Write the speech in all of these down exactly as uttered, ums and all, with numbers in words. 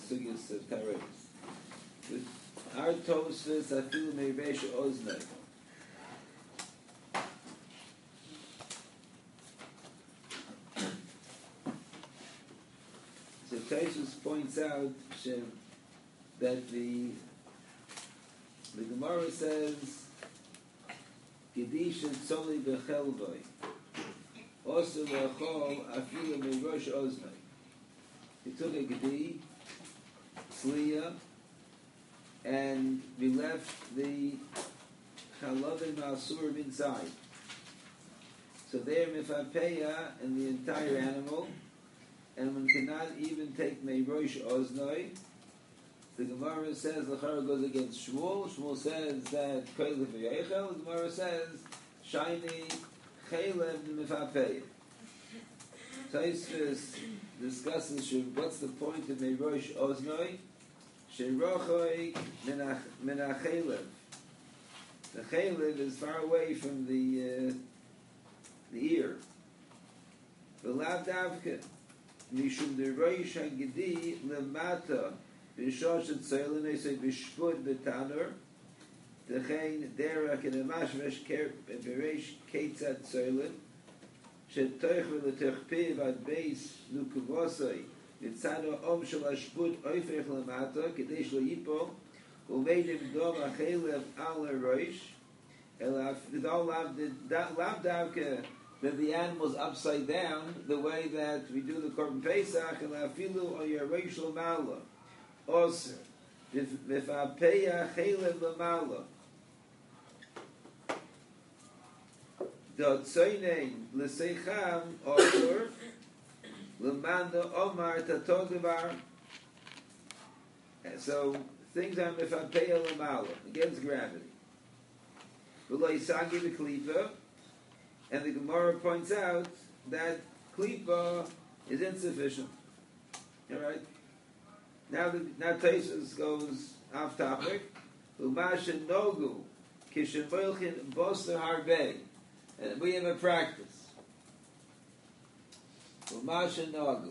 Sugyas of Tarevis. Our Tosfos Afilu Meiresh Oznei. So Tosfos points out that the the Gemara says Gedisha Tzoli Bechelvoi Also Lachol Afilu Meiresh Oznei. He took a Gedi, Sliya, and we left the Chalavim Ma'asurim inside. So there Mifapeya and the entire animal, and one cannot even take Meirosh Oznoi. The Gemara says L'chara goes against Shmuel. Shmuel says that Koilif V'yeichel. The Gemara says Shiny Chaylev Mifapeya. Tosfos discusses what's the point of Meirosh Oznoi. Sherochoi min ha'chelev. The chelev is far away from the uh, the ear. V'lav davka mishum deroish hagedi lemata b'shosh tzaylen esay b'shvud b'tanur dechein derech and amashmesh ker b'reish ketzat tzaylen shetoich v'letechpeh v'ad beis nukuvosai מצד האום של השפוט אופך למטה כדי שלא ייפול ומד לבדום החלב על הראש אלא לאו דווקא that the animal is upside down the way that we do the Korban Pesach אלא אפילו על הראש למעלה אוסר ופעפיה חלב למעלה דוצוינן לשיחם אוסר Lemanda Omar Tatogavar. So things are Mifapeya Lamala against gravity. V'lo Yisagi B'Klipa, and the Gemara points out that Klipa is insufficient. All right. Now the now Tosfos goes off topic. Umasha Nogu Kishen Boilchin Boser Harbe, and we have a practice. Umasha Nagu.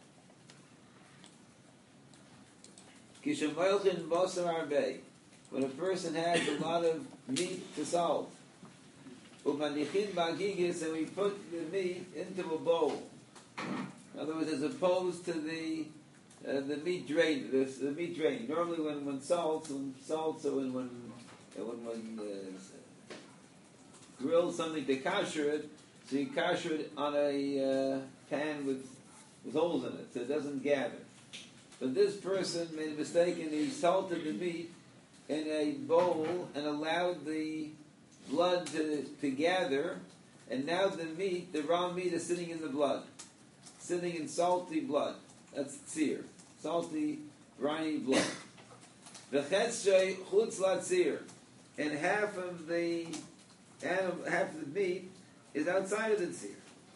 Kishamoilchin Bosar Arbe. When a person has a lot of meat to salt. Umanichin Bagigis, and we put the meat into a bowl. In other words, as opposed to the uh, the meat drain, the, the meat drain. Normally, when when salt, when salt, so when when when when uh, grill something to kasher it, so you kasher it on a uh, pan with with holes in it, so it doesn't gather. But this person made a mistake and he salted the meat in a bowl and allowed the blood to, to gather, and now the meat, the raw meat, is sitting in the blood, sitting in salty blood. That's tzir, salty, briny blood. V'chetzshay chutz latzir, and half of the animal, half of the meat is outside of the tzir.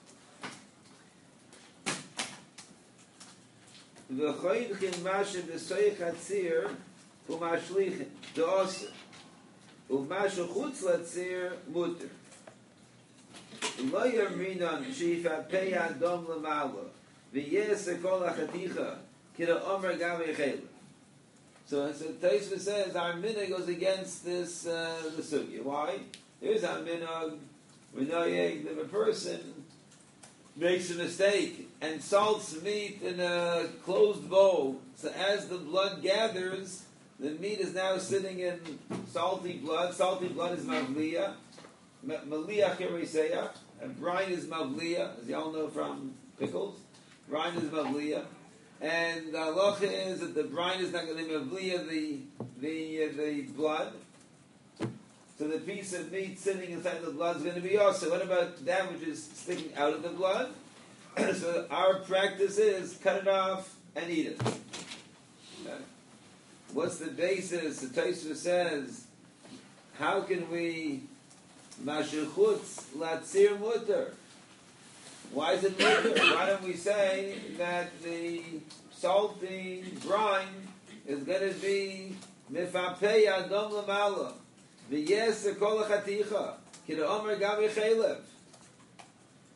V'choydchin mashe b'soich hatzir u'mashlichin do'oser u'mashe chutz latzir muter lo yamrinan she'ifapei adom l'malo v'yeh kol ha'chaticha kira omer gam yechela. So, so Tosfos says our minhag goes against this uh, the sugya. Why? Here's our minhag. We know that if a person makes a mistake and salts meat in a closed bowl, so as the blood gathers, the meat is now sitting in salty blood. Salty blood is mavliya. Maliach Yeriseya. And brine is mavliya, as you all know from pickles. Brine is mavliya. And the halacha is that the brine is not going to mavliya the, the, uh, the blood. So the piece of meat sitting inside the blood is going to be also. What about that which is sticking out of the blood? So our practice is cut it off and eat it. Okay. What's the basis? The Tosfos says, how can we mashechutz latzir muter? Why is it muter? Why don't we say that the salty brine is going to be mifapei adom lamala? V'yes kol ha'chaticha kira omer gam yechelev.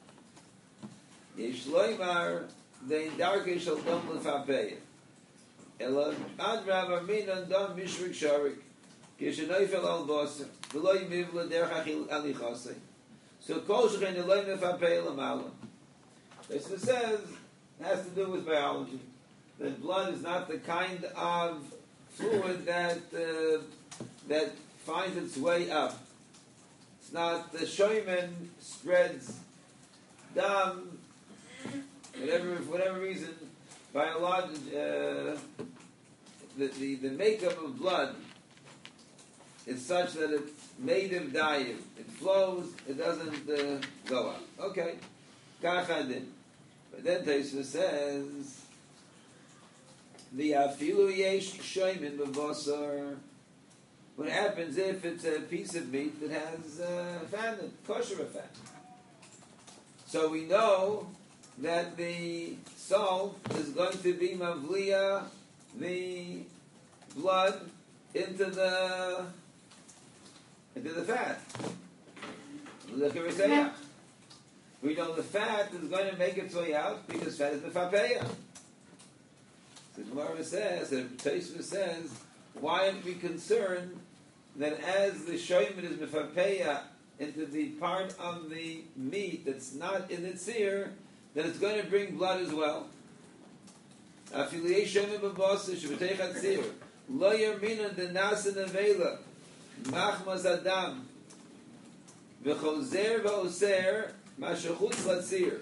Yesh loymar dein darke shel dom lefapei. Ela adrab aminan dam mishrik sharik. Kishenoifel al boser. V'lo yimiv l'derech alichasei. So kol shechen eloi mefapei l'mala. This says it has to do with biology. That blood is not the kind of fluid that uh, that finds its way up. It's not the shoyman spreads dam, whatever for whatever reason, biology, uh, the, the the makeup of blood is such that it's made of dayim. It flows, it doesn't uh, go up. Okay. Kachadin. But then Tosfos says the afilu yesh shoymin b'vosar. What happens if it's a piece of meat that has uh, fat, kosher fat? So we know that the salt is going to be mavliya the blood into the into the fat. Look at Risayah. We know the fat is going to make its way out because fat is the fapeya. So the Gemara says, and Tosfos says, why aren't we concerned that as the shoyman is mefapeya into the part of the meat that's not in its ear, that it's going to bring blood as well? Affiliate shoyman b'bosah shebetei chatzir lo yarminan denasa nevela machmas adam v'chozer v'oser mashachutz latzir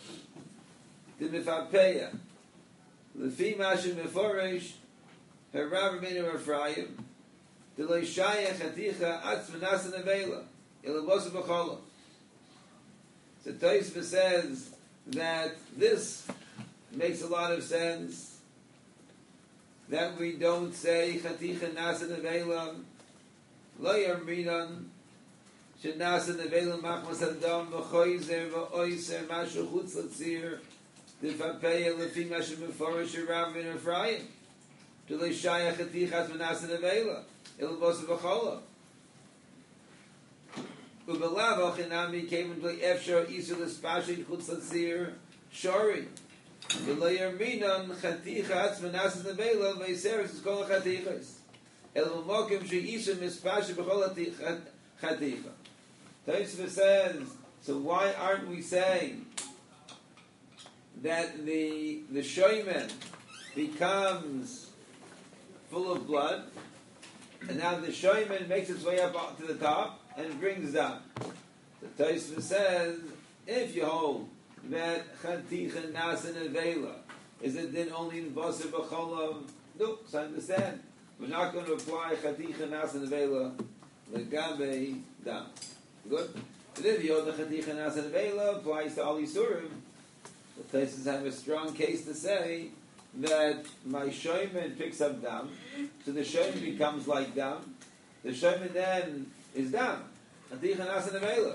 d'mefapeya lefi mashu meforesh harav minu Ephraim d'lo shayach haticha atz v'nasa nevela ilabosu b'chola. So Tosfos says that this makes a lot of sense, that we don't say chaticha nasa nevela lo yarminan shenasa nevela machmas adam v'choizer v'oiser mashu chutz latzir d'fapeya lefi mashu meforish harav min Ephraim d'lo shayach haticha v'nasa nevela ilabosu b'chola. Ubelav ochinami came into efshar isu l'spashit chutz latzir shori v'lo yarminan chaticha atz v'nasa nevela v'yiseres is kol chatichas el v'mokim she'isu mispashit b'chol chaticha. Tosfos says, so why aren't we saying that the the shoyman becomes full of blood, and now the shoyman makes its way up to the top and brings down? The Tosfos says, if you hold that chaticha nasa nevela is it then only in basar b'cholam? Nope, so I understand. We're not going to apply chaticha nasa nevela legabe dam. Good. But if you hold the chaticha nasa nevela applies to all Yisurim, the Tosfos have a strong case to say that my shoyman picks up dam, so the shoyman becomes like dam. The shoyman then is dam, chaticha nasa nevela,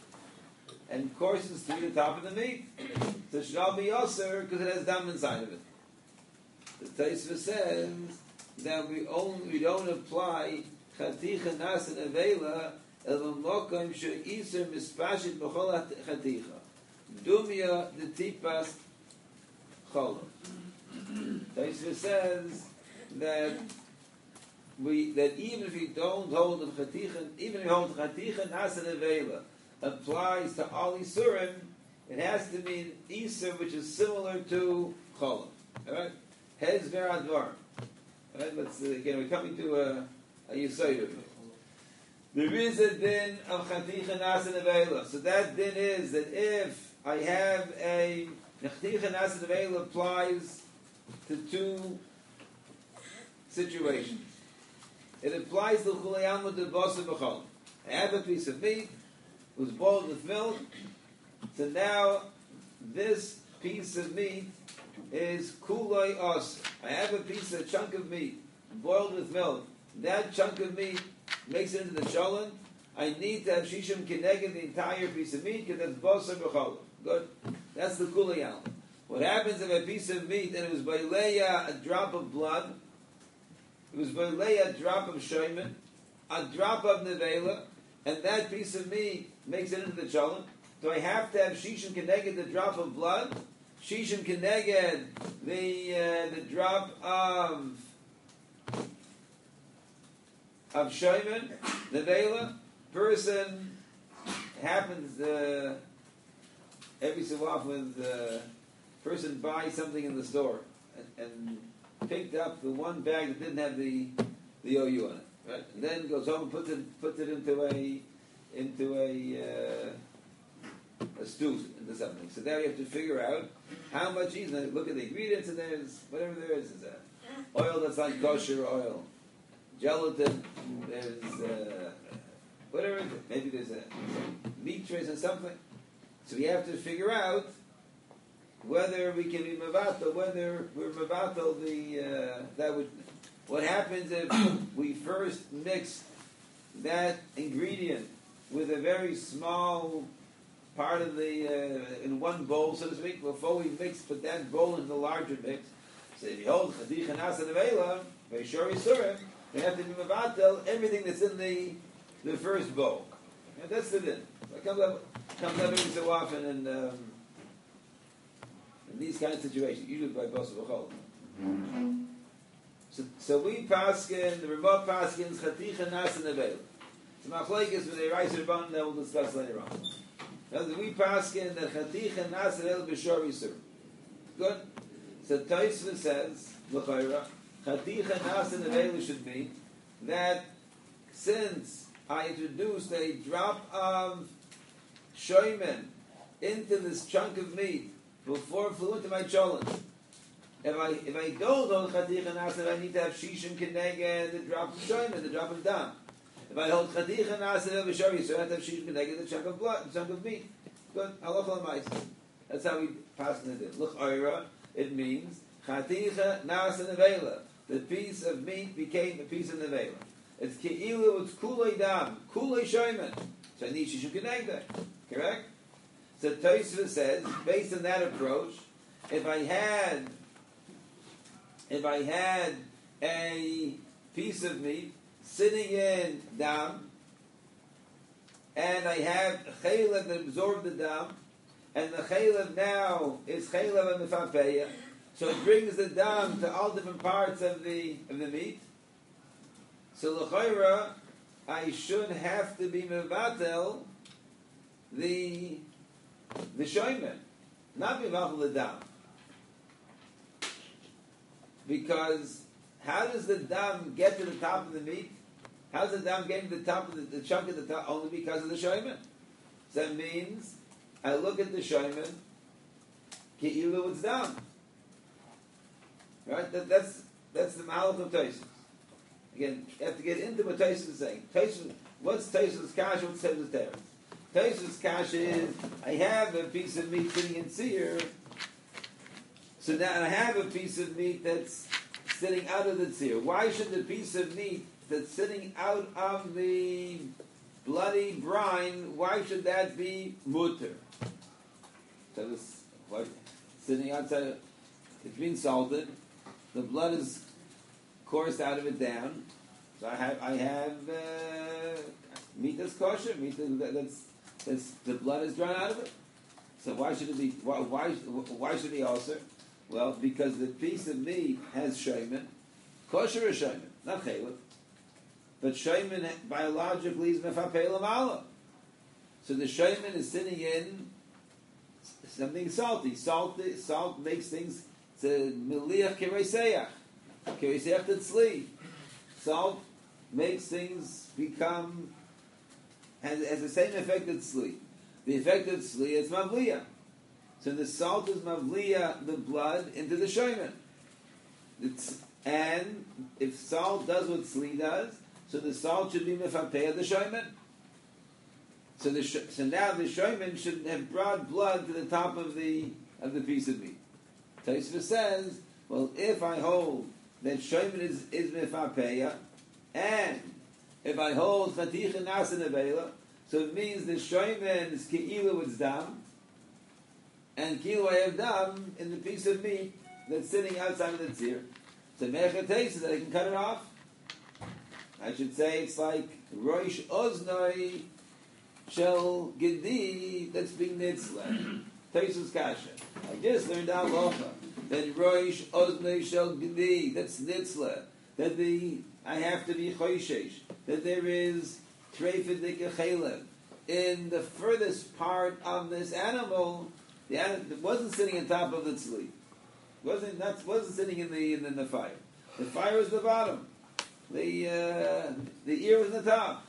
and courses through the top of the meat. So it should all be yoser because it has dam inside of it. The Tosfos says that we only we don't apply chaticha nasa nevela el v'mokom she'iser mispashit b'chol chaticha dumya the tipas cholam. Tosfos says that we that even if we don't hold the chaticha, even if we hold chaticha nasa nevela applies to all Isurim, it has to be an Isur which is similar to cholam. All right, heads veradvar. All right, let's uh, again. We're coming to a, a Yisayim. There is a din of chaticha nasa nevela. So that din is that if I have a chaticha nasa nevela applies to two situations. It applies to chulei alma de basar b'cholam. I have a piece of meat. It was boiled with milk. So now this piece of meat is kuloi os. I have a piece, a chunk of meat boiled with milk. That chunk of meat makes it into the sholem. I need to have shishim kineged the entire piece of meat because that's basar b'cholam. Good. That's the kulei alma. What happens if a piece of meat and it was baileya, a drop of blood, it was baileya, a drop of shoyman, a drop of nevela, and that piece of meat makes it into the sholem? Do I have to have shishim kineged the drop of blood? Shishim Keneged, the uh, the drop of of Shaiman, the Vela, person happens uh, every so often the person buys something in the store and, and picked up the one bag that didn't have the the O U on it, right? And then goes home and puts it puts it into a into a uh, a stew into something. So now you have to figure out how much he's going to look at the ingredients, and there's whatever there is. Is that oil that's not kosher oil, gelatin. There's uh, whatever. Maybe there's a meat trace or something. So we have to figure out whether we can be mavato, whether we're mavato the uh, that would. What happens if we first mix that ingredient with a very small part of the uh, in one bowl, so to speak, before we mix, put that bowl in the larger mix. So if you hold chadich and asa nevela, ve'shori surim, we have to be mavatel everything that's in the the first bowl. And that's the din. It comes up comes up every so often in, um, in these kind of situations, usually by boss of a So, so we paskin, the remote paskins, chadich and asa nevela. So machlekes with a rice rabban that we'll discuss later on. Now, we paskin that chadich and asa nevela b'shor yisur. Good. So Tosfos says, l'chayra, chadich and asa nevela should be that since I introduced a drop of shoymen into this chunk of meat before it flew into my cholent, if I if I don't hold chadich and asa, I need to have shishim keneged the drop of shoymen, the drop of dam. If I hold chadich and asa b'shor yisur, I have to have shishim keneged the chunk of blood, the chunk of meat. Good. Halacha l'maisa. That's how we pass it in. L'chayra, it means chaticha nasa nevela. The piece of meat became a piece of nevela. It's keilu, it's kulei dam, kulei shoymen. So I need shishim keneged. Correct? So Tosfos says, based on that approach, if I had if I had a piece of meat sitting in dam, and I have chaylev that absorbed the dam, and the chaylev now is chaylev and mefapeya, so it brings the dam to all different parts of the of the meat. So l'chayra, I should have to be mevatel the the shoymen, not mevatel the dam, because how does the dam get to the top of the meat? How's the dam getting to the top of the, the chunk of the top? Only because of the shoymen. So that means I look at the shoymen, ki'ilu it's dam. Right? That, that's that's the malach of Tosfos. Again, you have to get into what Tosfos is saying. Tosfos, what's Tosfos' kash? What's Tosfos' teretz? Tosfos' kash is I have a piece of meat sitting in seer. So now I have a piece of meat that's sitting out of the seer. Why should the piece of meat that's sitting out of the bloody brine, why should that be mutter? So this, what, sitting outside, it's been salted, the blood is coursed out of it down, so I have, I have uh, meat that's kosher, meat that's, that's, the blood is drawn out of it. So why should it be, why, why, why should he also? Well, because the piece of meat has shoymen, kosher is shoymen, not chaylev. But shoymen biologically is mefapei l'mala. So the shoymen is sitting in something salty. Salt, salt makes things, it's a miliach kereiseach. Kereiseach tetzli. Salt makes things become, has, has the same effect as tzli. The effect of tzli is mavliya. So the salt is mavliya the blood into the shoymen. It's, and if salt does what tzli does, so the salt should be mefapeya the shoymen. So the sh- so now the shoymen should have brought blood to the top of the of the piece of meat. Tosfos says, well, if I hold that shoymen is is mefapeya, and if I hold chaticha nasa nevela, so it means the shoymen is keilu it's dam, and keilu I have dam in the piece of meat that's sitting outside of the tzir. So mecha takes it that I can cut it off. I should say it's like Rosh Oznoi Shel Gedi that's being nitzleh. Taisus Kasha. I just learned halacha that Rosh Oznei Shel Gedi, that's Nitzla, that the I have to be Choishesh, that there is Treifid Dikachelev. In the furthest part of this animal, the animal wasn't sitting on top of the tzli. wasn't not wasn't sitting in the in the fire. The fire was the bottom. The uh, the ear was the top.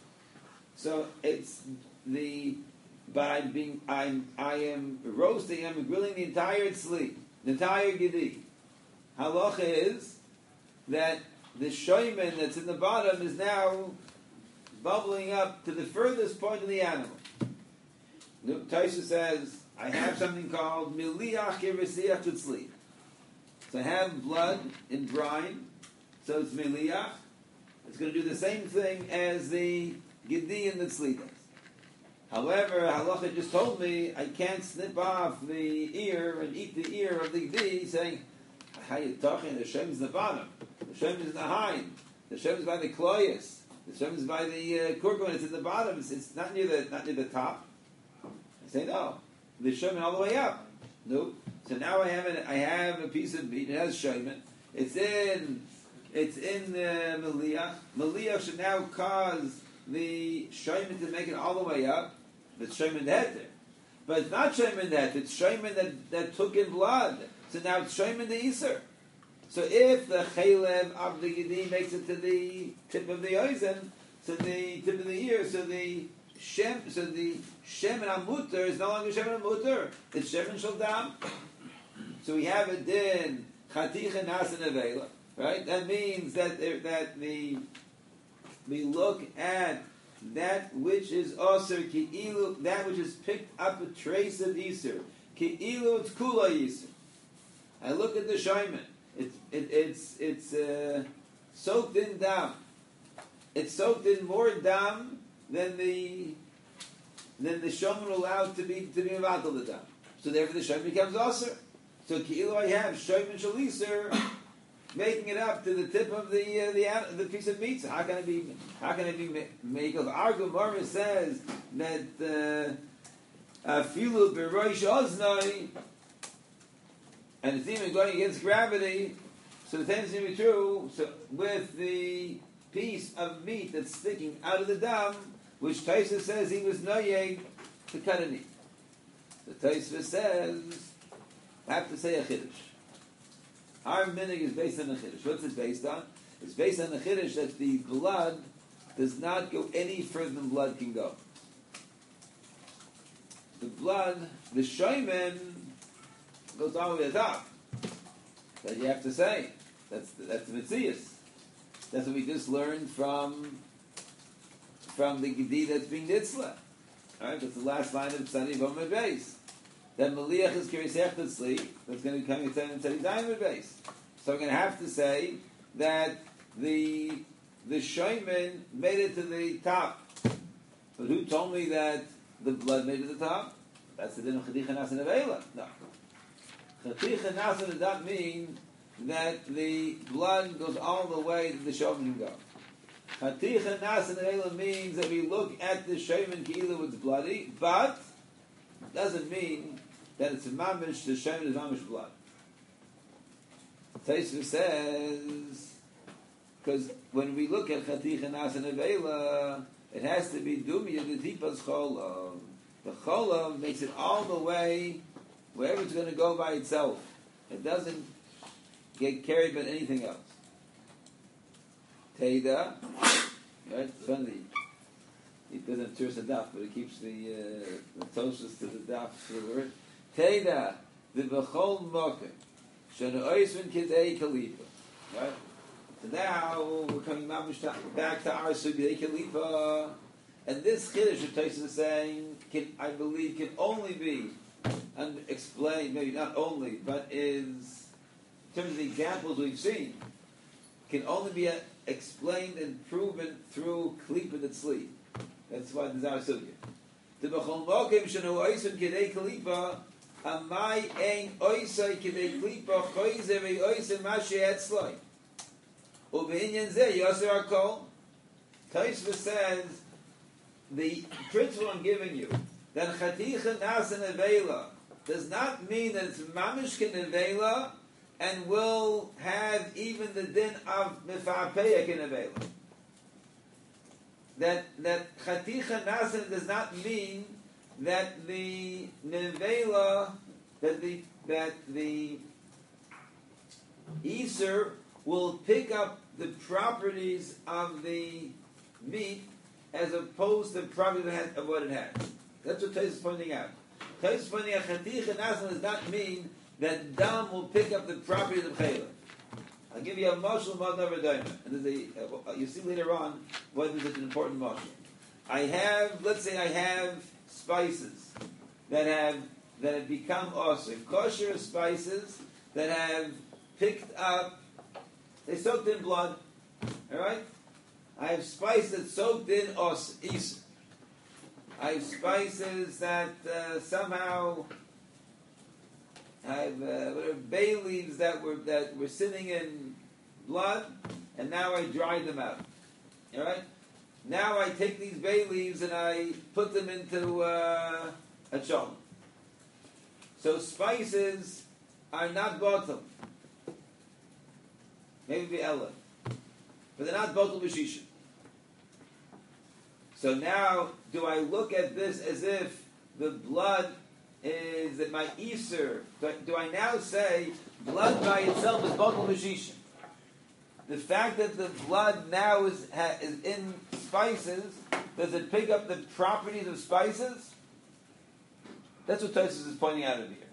So it's the by being I'm I am roasting. I'm grilling the entire tzli, the entire gedi. Halacha is that the shoyman that's in the bottom is now bubbling up to the furthest point of the animal. Taisha says, I have something called miliach kiresiach tzli. So I have blood in brine, so it's miliach. It's going to do the same thing as the gedi and the tzli does. However, halacha just told me I can't snip off the ear and eat the ear of the gedi, saying, how you talking? The Shem is the bottom. The Shem is the hind. The Shem is by the kloyas. The Shem is by the uh, kurkuma. It's in the bottom. It's, it's not near the not near the top. I say no. The Shem all the way up. Nope. So now I have an, I have a piece of meat. It has Shemin. It's in it's in the Meliach. Meliach should now cause the Shemin to make it all the way up. It's Shemin Heter. But it's not Shemin Heter. It's Shemin that, that took in blood. So now it's Shemin the Iser. So if the Chalev of the Gedi makes it to the tip of the Oizen, so the tip of the ear, so the Shem, so the Shemin HaMuter is no longer Shemin HaMuter. It's Shemin Shaldam. So we have it in Chaticha Nasan Avela, right? That means that there, that the we look at that which is Aser Ki'ilu, that which is picked up a trace of Iser. Ki'ilu it's Kula Iser. I look at the Shayman. It's it, it's it's uh, soaked in dam. It's soaked in more dam than the than the Shayman allowed to be to be mevatel the dam. So therefore the Shayman becomes Aser. So Ki'ilu I have Shayman Shaliser making it up to the tip of the uh, the uh, the piece of meat. So how can it be? How can it be made? Our Gemara says that afilu beroish oznai, and it's even going against gravity. So the tendency to be true. So with the piece of meat that's sticking out of the dam, which Taisa says he was noyeg to cut a meat. The Taisa says I have to say a chiddush. Our minig is based on the chiddush. What's it based on? It's based on the chiddush that the blood does not go any further than blood can go. The blood, the shayman, goes all the way to the top. That you have to say. That's the, that's the mitzias. That's what we just learned from from the gedi that's being nitzla. All right, that's the last line of Tzadi Vomad Beis. That Meliach is Kirisech Tzli, that's going to become Yitzhak and Tzadi Diamond Beis. So we're going to have to say that the the shayman made it to the top. But who told me that the blood made it to the top? That's the din of Chadicha Nasan Avela. No. Chadicha Nasan does not mean that the blood goes all the way that the shayman can go. Chadicha Nasan Avela means that we look at the shayman ki'ilu it's bloody, but doesn't mean that it's a mamish, the shayman is mamish blood. Taisva says, because when we look at Chaticha Nasan Avela, it has to be Dumya the Tipas Cholam. The Cholam makes it all the way wherever it's going to go by itself. It doesn't get carried by anything else. Teida, right? It's funny. It doesn't turn the daf, but it keeps the uh, the toshes to the daf for the word. Teida, the Bechol Mokem. Shana Oisvin Kidei Kalipa. Right? So now we're coming back to our Sugdei Kalipa. And this Chiddush of Taisa is saying, can, I believe, can only be and explained, maybe not only, but is, in terms of the examples we've seen, can only be uh, explained and proven through Kalipa Tzli. That's why this is our Sugdei. The Bechol Mokem Shana Oisvin Kidei Kalipa. Amai ein oisai kidei klipa choyze vei oisai mashi etzloi. Ubeinyan zeh yoser hakol. Taisva says, the principle I'm giving you, that chaticha nasan avela, does not mean that it's mamish kinevela and will have even the din of mifapeya kinevela. That that chaticha nasan does not mean that the nevela that the that the Easer will pick up the properties of the meat as opposed to the properties of what it has. That's what Tais is pointing out. Tais is pointing out chaticha nasan does not mean that dam will pick up the properties of chayla. I'll give you a mashal mod never diamond. And there's a, uh, you see later on why this is an important mashal. I have, let's say, I have spices that have that have become osir, kosher spices that have picked up, they soaked in blood. All right, I have spices that soaked in os is. I have spices that uh, somehow I have uh, whatever, bay leaves that were that were sitting in blood, and now I dried them out. All right. Now I take these bay leaves and I put them into uh, a chol. So spices are not bottle. Maybe ella, but they're not bottle b'shisha. So now, do I look at this as if the blood is that my Easter? Do I, do I now say blood by itself is bottle b'shisha? The fact that the blood now is ha, is in spices, does it pick up the properties of spices? That's what Tosfos is pointing out over here.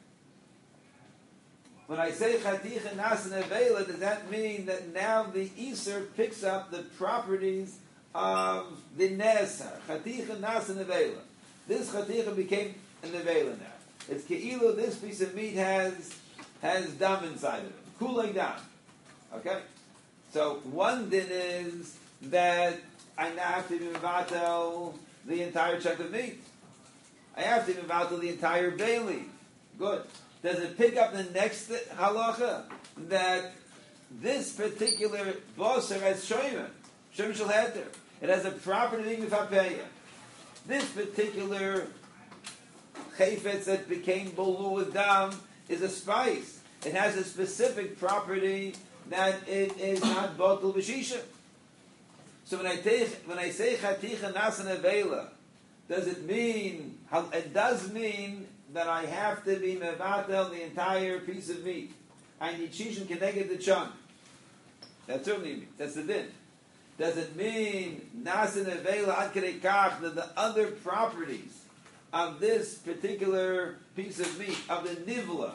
When I say chaticha nasan nevela, does that mean that now the Easter picks up the properties of the Nesar? Chaticha nasan nevela. This chaticha became a nevela now. It's ke'ilu, this piece of meat has has dam inside of it. Kulei dam. Okay? So one din is that I now have to be mevatel the entire chunk of meat. I have to be mevatel the entire bay leaf. Good. Does it pick up the next halacha that this particular boser has shoyim, shoyim shel heter? It has a property being mifapeya. This particular chayfetz that became bolu with dam is a spice. It has a specific property that it is not botul b'shisha. So when I take, when I say chaticha nasan avela, does it mean? It does mean that I have to be mevatel the entire piece of meat. I need shishim keneged the chunk. That certainly means that's the din. Does it mean nasan avela ad kedei kach that the other properties of this particular piece of meat of the nivla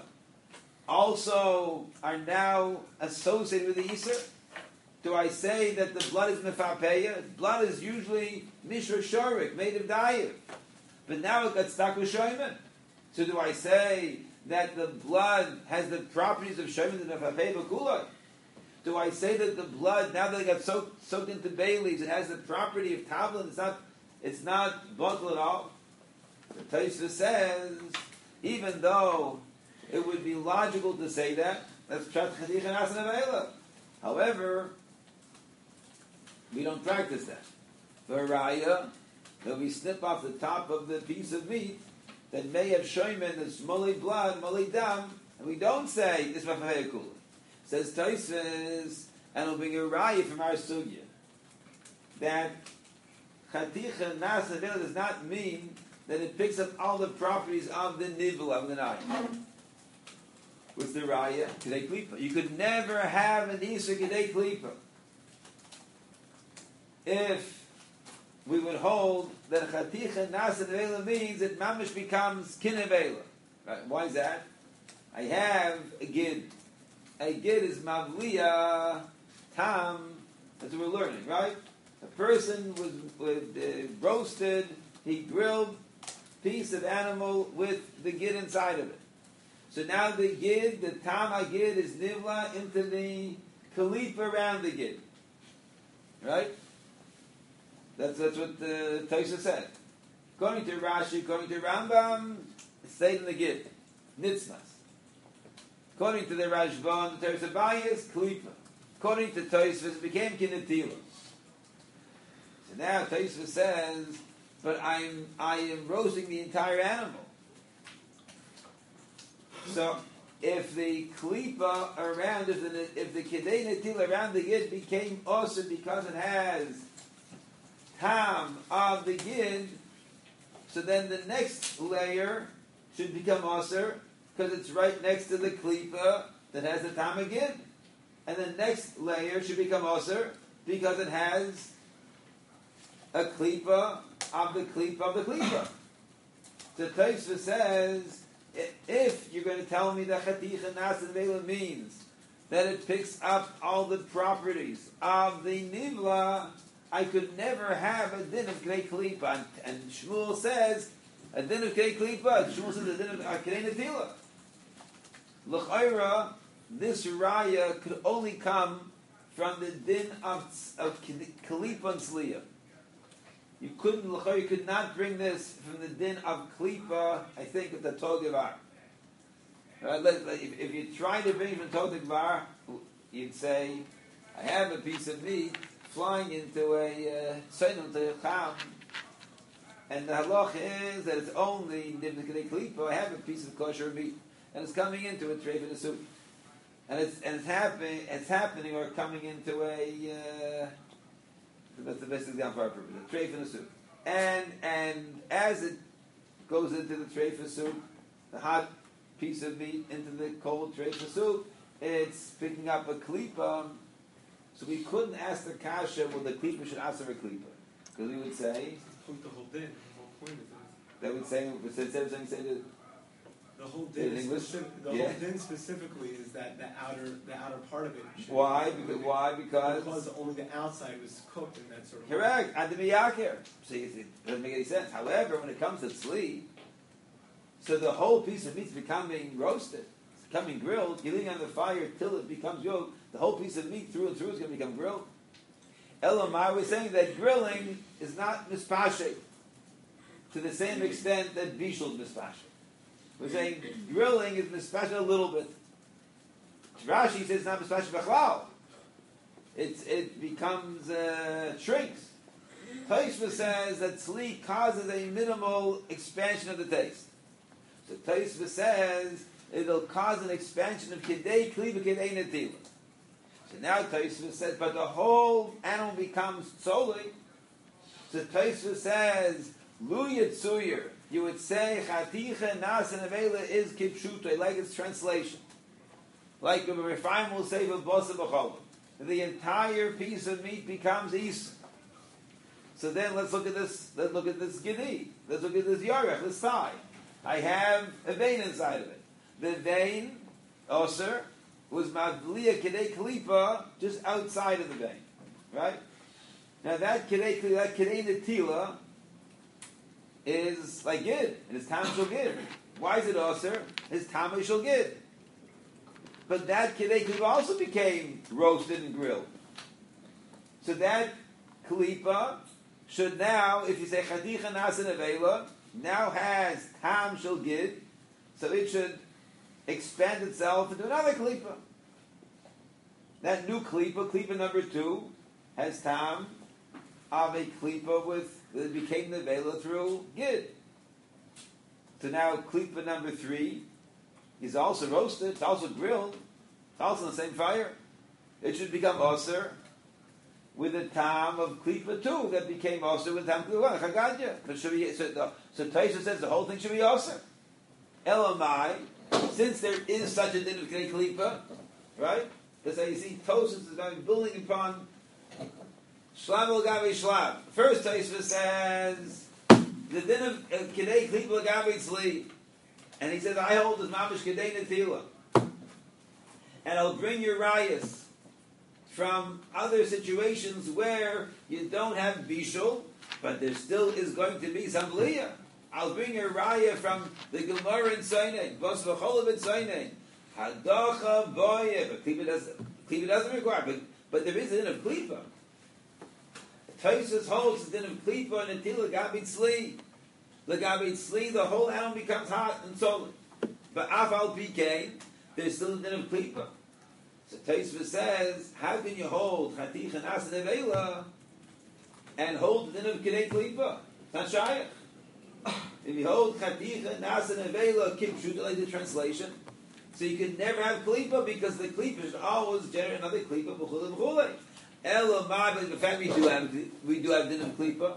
also are now associated with the Yisr? Do I say that the blood is mefapeya? Blood is usually mishra shorik, made of dayif. But now it got stuck with shoyman. So do I say that the blood has the properties of shoyman and mefapeya b'kulay? Do I say that the blood, now that it got soaked, soaked into bay leaves, it has the property of tavlin, it's not, it's not bottle at all? The Tosfos says, even though it would be logical to say that, that's pshat chaticha nasan avela. However, we don't practice that. For a raya, that we snip off the top of the piece of meat that may have shoymen, that's molei blood, molei dam, and we don't say this mafahei kula. Says Tosfos, and we'll bring a raya from our sugya that chaticha nasan avela does not mean that it picks up all the properties of the nivla of the night. What's the raya? Kedei klipa. You could never have an Isur kedei klipa if we would hold that chaticha nasan avela means that mamish becomes kinevela. Right? Why is that? I have a gid. A gid is mavliya tam. That's what we're learning, right? A person was, was uh, roasted. He grilled piece of animal with the gid inside of it. So now the gid, the tama gid, is nivla into the kalipa around the gid. Right? That's that's what the Tosfos said. According to Rashi, according to Rambam, it stayed in the gid. Nitzmas. According to the Rashban, the Teres Abayis, kalipa. According to Tosfos, it became kinetila. So now Tosfos says, but I'm I am roasting the entire animal. So if the klipa around, if the if the kedei netil around the gid became also because it has tam of the gid, so then the next layer should become aser because it's right next to the klipa that has the tam of gid, and the next layer should become aser because it has a klipa of the klipa of the klipa. So Tosfos says, if you're going to tell me that Chaticha Nasan Vela means that it picks up all the properties of the Nivla, I could never have a din of K'nei Klipa. And, and Shmuel says, a din of K'nei Klipa. Shmuel says, a din of K'nei Netila. L'chayra, this raya could only come from the din of, of Klipa and Tzliya. You couldn't, you could not bring this from the din of klipa. I think with the togevar. Uh, if, if you try to bring from togevar, you'd say, "I have a piece of meat flying into a seinum to a cham, and the halach is that it's only nivnei klipa. I have a piece of kosher meat, and it's coming into a treif in a soup, and it's and it's happening. It's happening or coming into a." Uh, That's the best example for our purpose. A tray for the soup. And and as it goes into the tray for soup, the hot piece of meat into the cold tray for soup, it's picking up a klipa. So we couldn't ask the kasha, well, the klipa should answer a klipa. Because we would say... The whole din, the whole point of it. That would say, instead of saying, say that... The whole din, specific, the yeah. whole din specifically is that the outer, the outer part of it. Why? Because, why? Because because only the outside was cooked in that sort of. Correct. Ad miyakir. See, it doesn't make any sense. However, when it comes to tzli, so the whole piece of meat is becoming roasted, it's becoming grilled. You're leaving on the fire till it becomes grilled. The whole piece of meat through and through is going to become grilled. Elamai was saying that grilling is not mispashe to the same extent that bishul is mispashe. We're saying grilling is mispasha a little bit. Rashi says it's not mispasha b'chlal. It's it becomes uh, shrinks. Tosfos says that tzli causes a minimal expansion of the taste. So Tosfos says it'll cause an expansion of kedei klipa kedei netila. So now Tosfos says, but the whole animal becomes tzoli. So Tosfos says lu yitzuyer. You would say Chaticha Nasan Avela is Kipshuto, like its translation. Like the Refraim will say V'bosa B'cholim. The entire piece of meat becomes Isa. So then let's look at this, let's look at this Gedi. Let's look at this Yarech, this thigh. I have a vein inside of it. The vein, Oser, was Mavliya Kedei Kalipa just outside of the vein. Right? Now that Kedei Kalipa, that Kedei Netila, is like Gid, and his tam shall Gid. Why is it Aser? His tam shall Gid. But that Kedei Klipa also became roasted and grilled. So that Klipa should now, if you say Chaticha Nasan Avela, now has tam shall Gid, so it should expand itself into another Klipa. That new Klipa, Klipa number two, has tam of a Klipa with that became the Vela through Gid. So now Klipa number three is also roasted, it's also grilled, it's also on the same fire. It should become Aser with the tam of Klipa two that became Aser with tam Klipa one, Chagadya. But should be, so, the, so Tosfos says the whole thing should be Aser. Elamai, since there is such a din of Klipa, right? That's how you see Tosfos is going building upon Shlav el gavi shlav. First Tosfos says the din of kedei klipa gavi tzli, and he says I hold as mamish kedei netila, and I'll bring your rayas from other situations where you don't have bishul, but there still is going to be some bliyah. I'll bring your raya from the Gemara in Soinen, Bos v'cholav in Soinen, Hadacha boye, but klipa doesn't, klipa doesn't require, but but there is a din of klipa. Tosfos holds the din of klipa and until Lagabi tzli. Lagabi tzli, the whole animal becomes hot and solid. But afal pikein, there's still a din of klipa. So Tosfos says, how can you hold Chaticha Nasan Avela and hold the din of kedei klipa? It's not shayach. If you hold Chaticha Nasan Avela, Kipshuta, like the translation, So you could never have klipa because the klipa should always generate another klipa b'chule b'chule. Elo ma, but the fact we do have we do have din of klipa.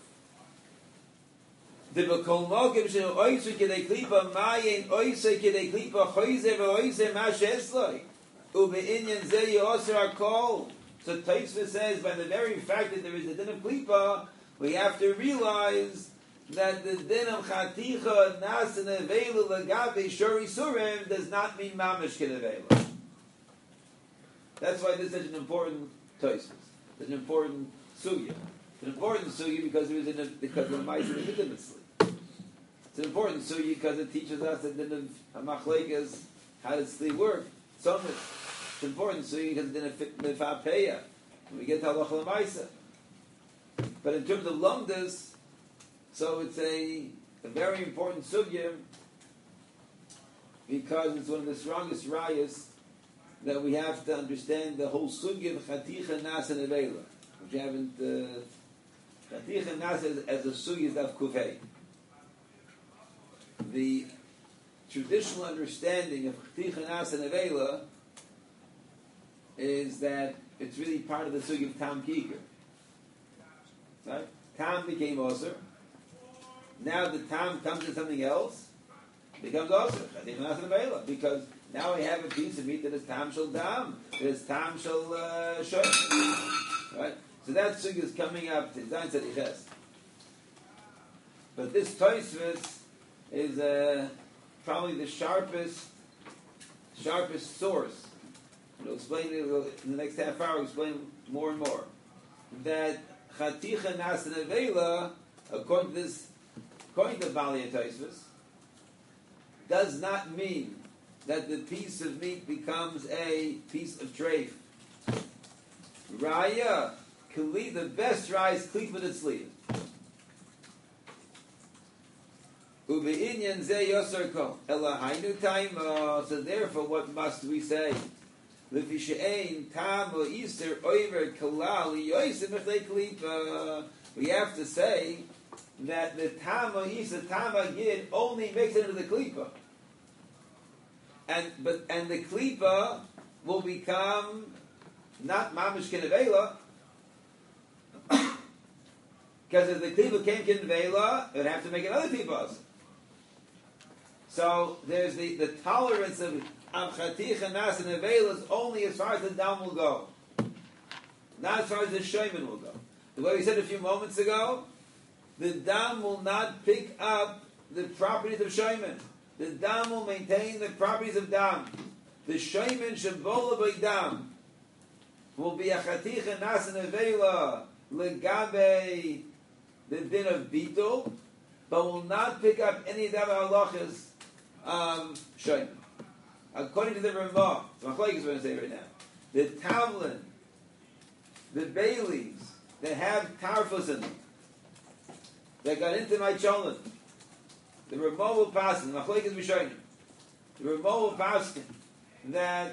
The b'kol mokim shel oisu kidei klipa mayin oisu kidei klipa choyze v'oize ma shesloi ube'inyan ze yoser hakol. So Tosfos says by the very fact that there is a din of klipa, we have to realize that the din of chaticha nas and avelu lagabe shori surim does not mean mamish kinavelu. That's why this is such an important Tosfos. It's an important sugya. It's an important sugya because there is a, because of the ma'aser intimacy. It's an important sugya because it teaches us that the din of machlekes, how does sleep work? So it's important sugya because the din of mifapeya. When we get to halacha l'maisa. But in terms of lumdas, so it's a, a very important sugya because it's one of the strongest rayas that we have to understand the whole sugya of chaticha nas and avela, which you haven't. Uh, chaticha nas as, as a sugya is of kufay. The traditional understanding of chaticha nas and avela is that it's really part of the sugya of tam kikar. Right? Tam became osir. Now the tam comes to something else, becomes osir. Chaticha nas and avela, because now we have a piece of meat that is tam shel dam, that is tam shel uh, shoy. Right? So that sugya is coming up to Zayin Tzadiches. But this Tosfos is uh, probably the sharpest, sharpest source. We'll explain it in the next half hour. We'll explain more and more that chaticha nas and avela, according to this, according to Bali Tosfos, does not mean that the piece of meat becomes a piece of treif. Raya, kli, the best raya is klipa d'tzliya. Ube'inyan ze yosar ko. Ela hainu taima. So therefore, what must we say? Lefi she'ein tam o iser oiver kalal yoyse mechlei klipa. We have to say that the tam o iser, tam agid, only makes it into the klipa. And but and the klipa will become not mamish kinevela, because if the klipa came kinevela, it would have to make another klipa. So there's the, the tolerance of chaticha nas and avela is only as far as the dam will go, not as far as the shayman will go. The way we said a few moments ago, the dam will not pick up the properties of shayman. The dam will maintain the properties of dam. The shayman shabola by dam will be a chaticha nas and avela legabe the din of bitul, but will not pick up any of the other halachas um, shayman. According to the Ramah, so Machlokes is going to say right now, the tavlin, the baileys that have tarfus in them, that got into my cholent, the Ramah will pass it. Machlokes is showing the Ramah will pass it that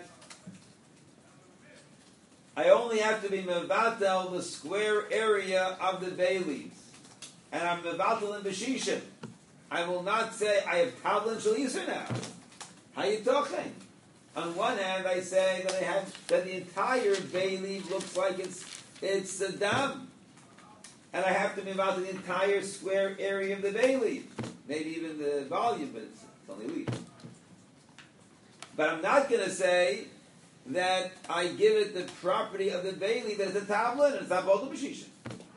I only have to be mevatel the square area of the baileys, and I'm mevatel in b'shishim. I will not say I have tavlin shel yisur now. How you talking? On one hand, I say that I have that the entire bailey looks like it's it's a dam, and I have to move out to the entire square area of the bailey, maybe even the volume, but it's, it's only leaf. But I'm not going to say that I give it the property of the bailey that it's a tablet and it's not both the b'shisha.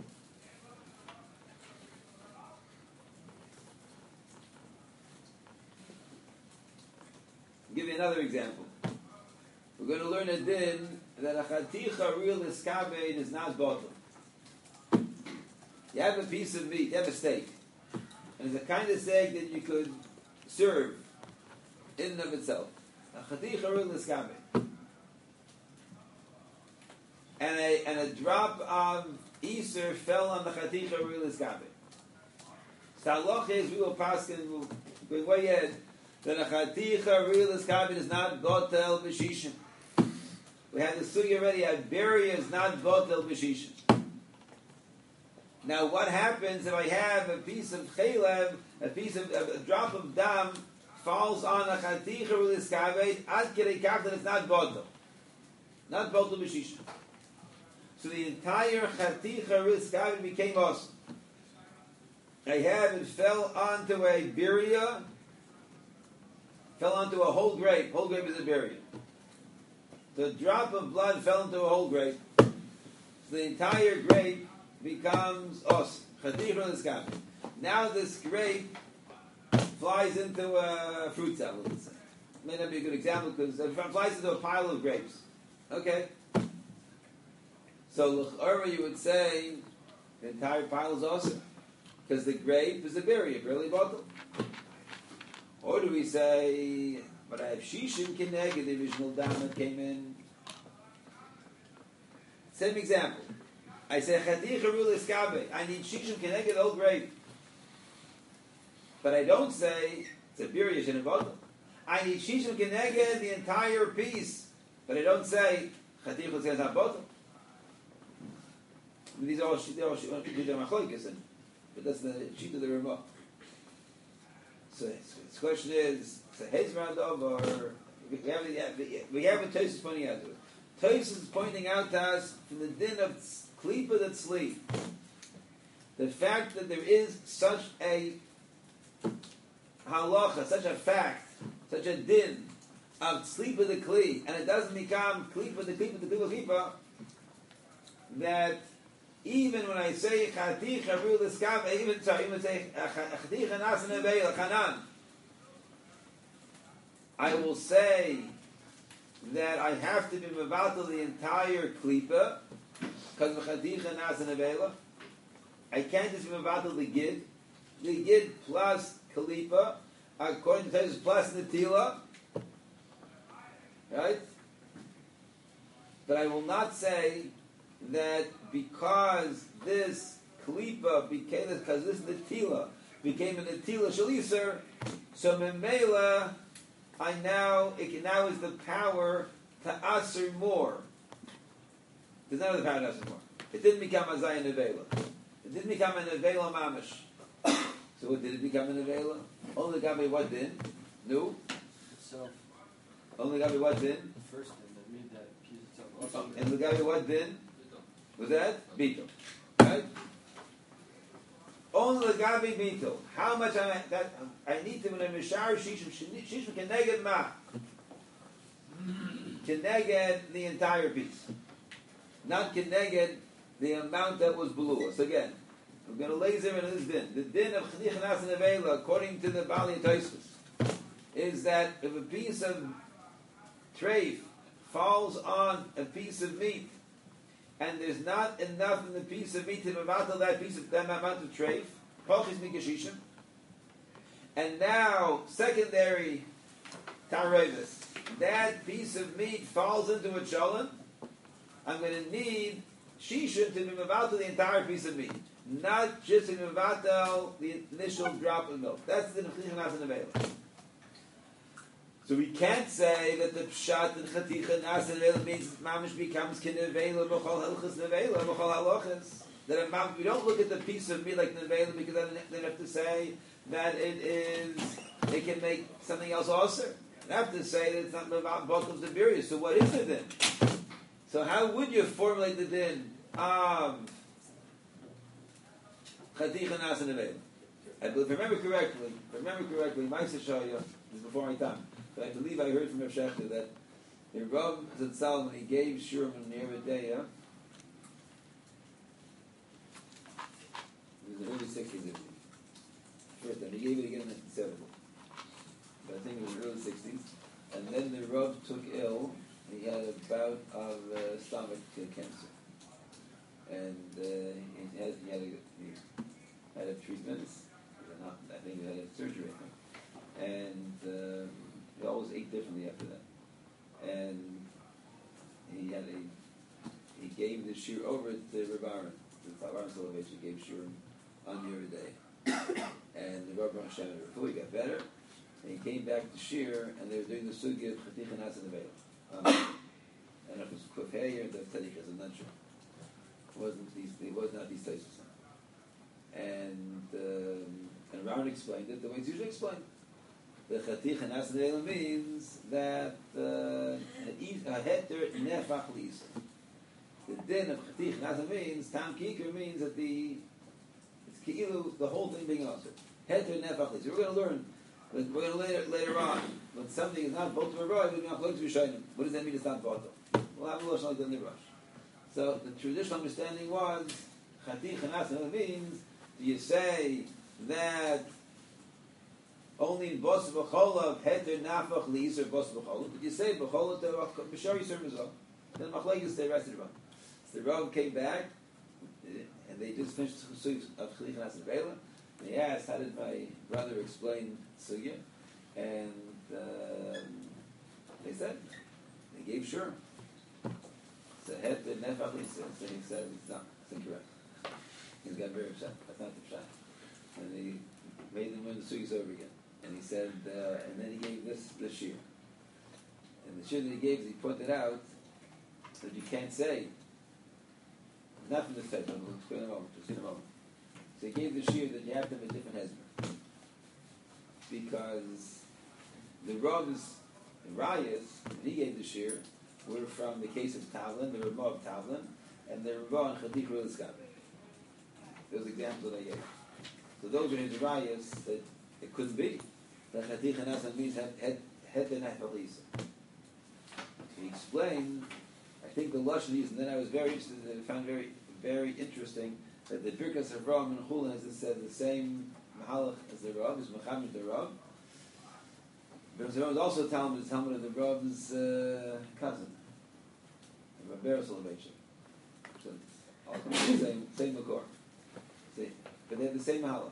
I'll give you another example. We're going to learn a din that a chaticha real iskabed is not bottle. You have a piece of meat, you have a steak, and it's a kind of steak that you could serve in and of itself. A chaticha real iskabed. And a, and a drop of Easter fell on the chaticha real iskabed. So halacha is, we will pass and we'll bring way ahead, that a chaticha real iskabed is not botel b'shishin. We had the sugi already. Iberia is not botel b'shishin. Now, what happens if I have a piece of chaylev, a piece of a drop of dam falls on a chaticha with this kaved, ad kere kaf that it's not botel. Not botel b'shisha. So the entire chaticha with kaved became awesome. I have it fell onto a birya, fell onto a whole grape. Whole grape is a birya. The drop of blood fell into a whole grape. So the entire grape becomes awesome. Chaticha with kaved. Now this grape flies into a fruit salad, let's say. May not be a good example because it flies into a pile of grapes. Okay? So, l'ch'ora you would say the entire pile is awesome because the grape is a berry, a barely bottle. Or do we say, but I have shishim kineged, the original dam that came in. Same example. I say, chaticha rul iskabe. I need shishim kineged, old grape. But I don't say it's a birish in a bottle. I need shishim keneged the entire piece, but I don't say chatichus is not bottle. These are all these are all these are machlokes, but that's the sheet of the Ramah. So the question is, it's a hezrad of or we have we have a Tosfos pointing out to it. Tosfos is pointing out to us from the din of klipa that sleep, the fact that there is such a halacha, such a fact, such a din of sleep of the kli, and it doesn't become kleep of the kleep of the kleep of klipa, that even when I say chaticha rul iskav, even sorry, even say chaticha nasan neveil chanan, I will say that I have to be mevatel the entire klipa because of chaticha nasan neveil. I can't just be mevatel the gid. The gid plus kalipa, according to Tosfos, plus netila, right? But I will not say that because this kalipa became, because this netila became a netila shaliser, so memela, I now, it can, now is the power to aser more. There's none of the power to aser more. It didn't become a zayin nevela. It didn't become a nevela mamish. So what did it become an avela? Only got me what din? No. So only got me what din? The first din that made that piece itself. Also, and the got me what din? Was that bito? Right? Only the got me bito. How much I that I need to when I'm mishar shishim shishim keneged ma keneged the entire piece, not keneged the amount that was below us. Again. We're going to laser in this din. The din of chaticha nasan neveil, according to the Bali Tosfos, is that if a piece of treif falls on a piece of meat, and there's not enough in the piece of meat to mevatel that piece of that amount of treif, kochis mikashishim, and now secondary tarevis, that piece of meat falls into a cholent, I'm going to need shishim to be mevatel the entire piece of meat. Not just in mevatel the initial drop of milk. That's the chaticha nasan neveil. So we can't say that the pshat in chaticha nasan neveil means mamish becomes kinevela b'chol hilchos nevela b'chol halachas. That a, we don't look at the piece of meat like nevela because then they have to say that it is it can make something else also. They have to say that it's not mevatel b'chol zebiriyah. So what is it then? So how would you formulate the din of chaticha nasan neveil? If I remember correctly, if I remember correctly, Ma'aseh Shaya, this is before my time, but I believe I heard from Rav Shechter that the Rav Zatzal, when he gave Shurim in Yeridea, it was in the early sixties, I believe. First time, he gave it again in nineteen seventy. But I think it was the early sixties. And then the Rav took ill, he had a bout of uh, stomach cancer. And uh, he had, he had a, he had a treatment, not, I think he had a surgery, I think. And um, he always ate differently after that. And he had a, he gave the shir over to Rav Aaron, the Rav Aaron Soloveitch, he gave shir on Yeridei. And the Rav Hashem before he got better, and he came back to shir, and they were doing the sugya of chaticha nasan neveil. Um, and it was Kuf Heyer, the tzaddik, I'm not sure. It wasn't these, it was not these Tosfos. And um, and Aaron explained it the way it's usually explained. the Chaticha Nasa Nevela means that uh, a heter nefach lisa. The din of Chaticha Nasa means tam kikar means that the it's ki'ilu the whole thing being answered. Heter nefach lisa. We're going to learn. We're going to later later on when something is not both to a roy, we're not going to Rishayim. What does that mean? It's not both. We'll have a look like the Nibrash. So the traditional understanding was Chaticha Nasa means you say that only in Bos V'Chola Heter Nafach Li's or Bos V'Chola, but you say V'Chola to B'Shari Sermazah. Then Machlekes say rest of the Rav. So the Rav came back, and they just finished the Sugya of Chaticha Nasa Nevela. They asked, how did my brother explain Sugya? And um, they said, they gave sure. So Heter Nefach Li's, so he said, it's not, it's incorrect. He got very upset. That's not the shot. And he made them learn the Sugyas over again. And he said, uh, and then he gave this this shir. And the shir that he gave, he pointed out that you can't say, not from the text, but we'll explain in a moment, just in a moment. So he gave the shir that you have to have a different hezbollah. Because the Rav's, the Rayas, that he gave the shir, were from the case of Tavlin, the Ramah of Tavlin, and the Ramah and Chaticha Rilskabe. Those examples that I gave. So those are his rayas that it couldn't be. The Chaticha Nasa means Heter Nefach Lisa. He explained, I think the Lashon used, and then I was very interested, I found very, very interesting that the Birkas of Rav and Chulin, as it said, the same Mahalach as the Rav, is Mechamed the Rav. But the Rav is also a Talmud, the Talmud of the Rav's uh, cousin, the Rav Beres Soloveitchik. So, all come from the same, same Makor. See? But they have the same halach.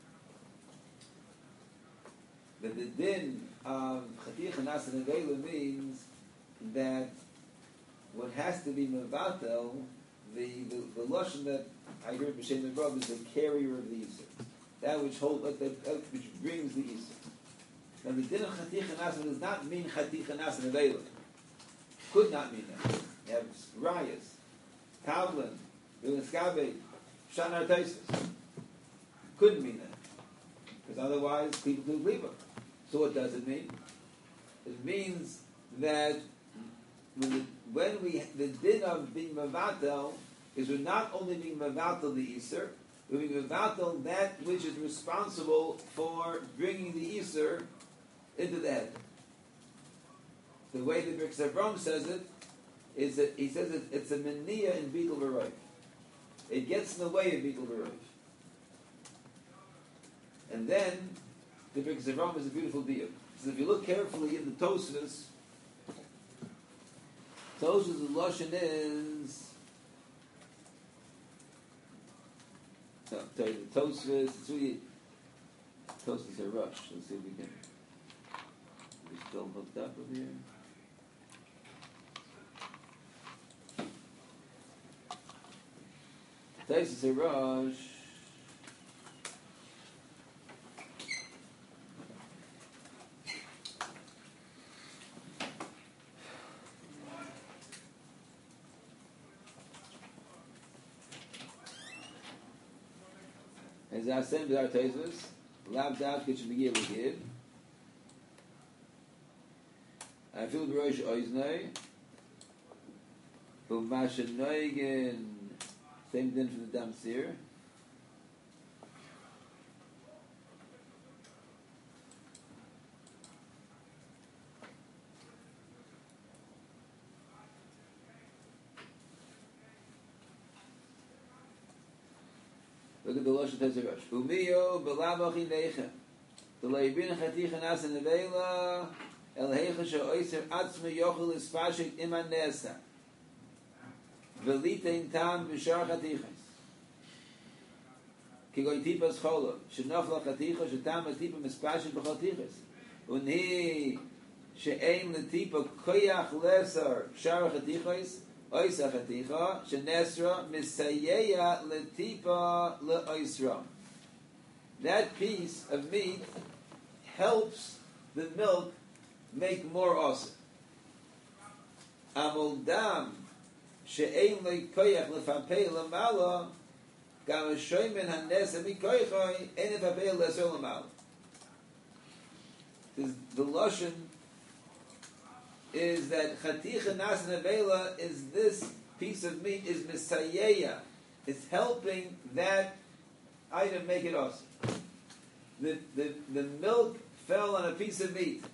But the din of Chaticha Nasa Nevela means that what has to be mevatel, the the, the lashon that I heard B'Shem Nebrav is the carrier of the Yisur, that which hold, that, that, that which brings the Yisur. Now the din of Chaticha Nasa does not mean Chaticha Nasa Nevela. Could not mean that. You have Rayas, Tavlin, Rilskabe, Shanar Taisus. Couldn't mean that. Because otherwise people could believe it. So what does it mean? It means that when, the, when we, the din of being mavatel is we're not only being mavatel the Yisur, we're being mavatel that which is responsible for bringing the Yisur into the head. The way the Birkas Avram says it is that he says it, it's a meniya in Bitul V'Roiv. It gets in the way of Bitul V'Roiv. And then the Birkas Avram is a beautiful deal. So if you look carefully in the Tosfos, Tosfos the lashon is. No, I'll tell you the Tosfos. It's really Tosfos a rush. Let's see if we can. We're still hooked up over here. Tosfos a rush. As I said with our Tosfos, Lav Dav Kitchen Begir will give. I feel the Rosh Oiznoi, Umasha Noigen, same thing for the Damsir. Look at the Lashon Tezerosh. Umiyo b'lavachi neichem. The leibin chaticha nasa nevela el heicha she'oiser atzme yochel ispashik iman nesa. Velitein tam b'shar chatichas. Kigoi tipas cholo. Shenofla chaticha shetam atipa mispashik b'chatichas. Unhi she'ein letipa koyach lesar shar chatichas. Oisa chaticha shenesra misayeya letipa leoisra. That piece of meat helps the milk make more osa. Amol dam she'ein lekoyach lefapei lamala gam shoymen hanesa mikoychoi ein lefapei lesor lamala. is the lashon is that chaticha nas nevela is this piece of meat is misayeya. It's helping that item make it awesome. The, the, the milk fell on a piece of meat.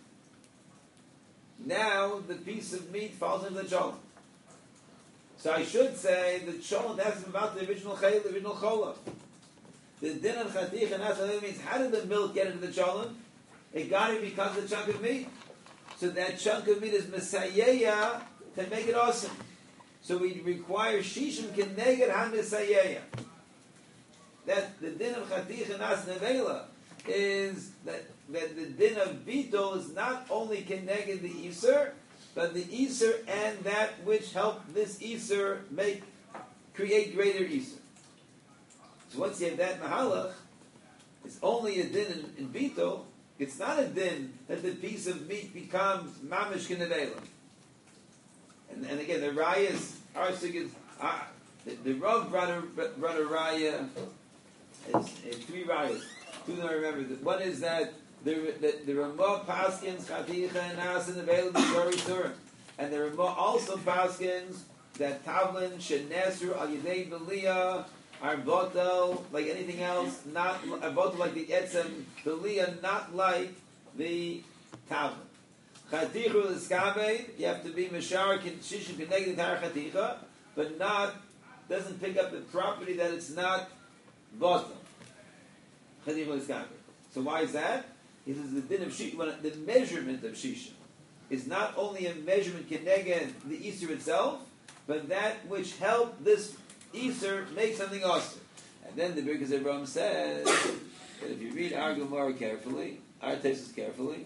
Now the piece of meat falls into the cholent. So I should say the cholent has about the original chayil, the original cholah. The din of chaticha nas nevela means how did the milk get into the cholent? It got it because of the chunk of meat. So that chunk of meat is misayeya to make it awesome. So we require shishim keneged ha misayeya. That the din of chaticha nas nevela is that, that the din of bittul is not only keneged the iser, but the iser and that which helped this iser make create greater iser. So once you have that mahalach, it's only a din in, in bittul. It's not a din that the piece of meat becomes mamish kenevela. And, and again, the rayas are sigid. Uh, the, the Rav brought a, brought a raya. It's, it's three rayas. Two that I remember. One is that the the, the Ramah paskins chaticha and nas and nevela b'shari surah, and the Ramah also paskins that tavlin shenesru al yedei beliyah are botel like anything else, not are botel like the etzem beliyah, not like the tavlin. Chaticha l'skabed, you have to be mishar shishim keneged the entire chaticha, but not doesn't pick up the property that it's not botel. Chaticha l'skabed. So why is that? It is the din of shisha. The measurement of shisha is not only a measurement keneged the Easter itself, but that which helped this Easter make something awesome. And then the Birkas Avraham says that if you read our Gemara carefully, our Tesis carefully,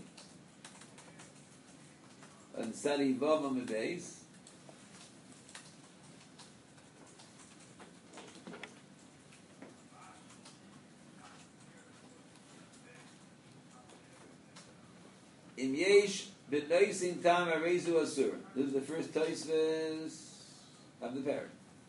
and study Vav on the base, Im yesh b'noisin tam arezu asur. This is the first Tosfos of the parent.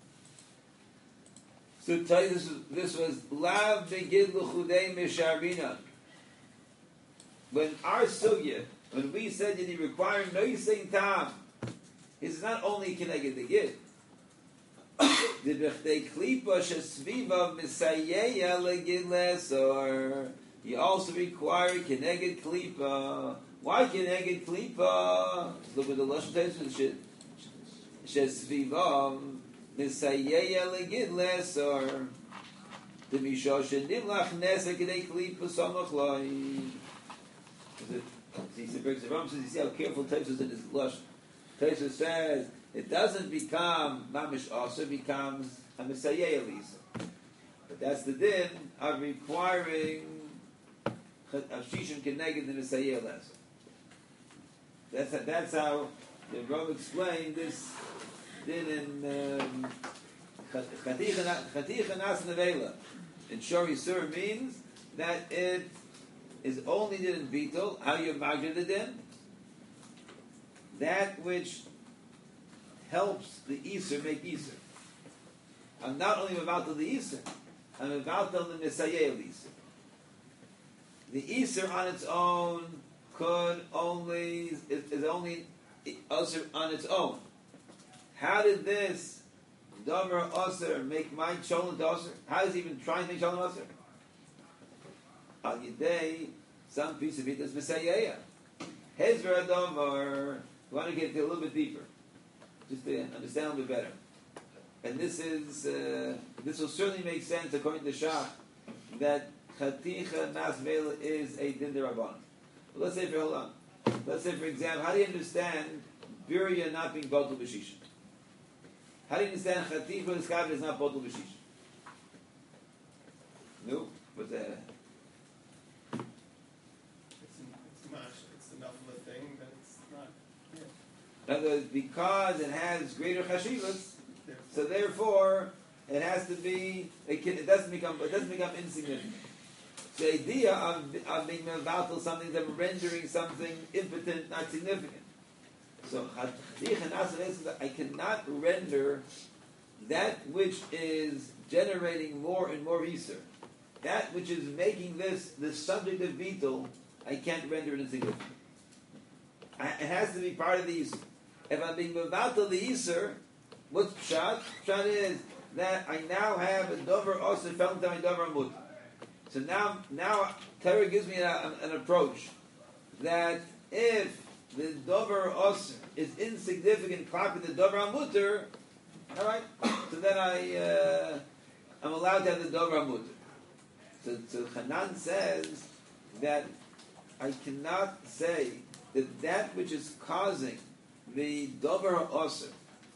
So this, this was lav begid l'chudei misharina. When our sugya, when we said that he required noisin tam, it's not only keneged the gid. The b'chtei klipa shesviva misayeya legid lesor. He also required keneged klipa. Why keneged klipa? Look at the lashon tesis shesviva misayeya legid lesor. The misha shenimlach nesa keneged klipa samach loy. See, Ram says, you see how careful Tosfos in his lashon. Tosfos says it doesn't become mamish also, it becomes a misayeya lisa. But that's the din of requiring of shishim keneged the misayeya lisa. That's how, that's how the Rav explained this din in chaticha nas nevela. In Shori Sur means that it is only din in bittul. How you magid the din? That which helps the Easter make Easter. I'm not only about the Easter, I'm about the Misayeya Easter. The Easter on its own could only is, is only Usher on its own. How did this Dover Usher make my Cholent Usher? How is he even trying to make Cholent Usher? Al Yidei, some piece of it is Misayeya. Hezra Dover. We want to get a little bit deeper, just to understand a little bit better. And this is uh, this will certainly make sense according to Shach that Chaticha Nas Vela is a din derabbanan. Let's say for hold on. Let's say for example, how do you understand Birya not being botul b'shisha? How do you understand Chaticha L'skabed is not botul b'shisha? No, what's that? It's, it's much. It's enough of a thing that it's not. In other words, because it has greater chashivas, so therefore it has to be. It, can, it doesn't become. It doesn't become insignificant. The idea of, of being mevatel something, that rendering something impotent, not significant. So I cannot render that which is generating more and more Easter, that which is making this the subject of Beetle I can't render it insignificant. I, it has to be part of the Yisr. If I'm being mevatel the Yisr, what's pshat? Pshat is that I now have a dover also felt down dover mut. So now, now Torah gives me a, an approach that if the dover os is insignificant, clapping the dover amuter, all right. So then I, uh, I'm allowed to have the dover amuter. So, so Hanan says that I cannot say that that which is causing the dover osir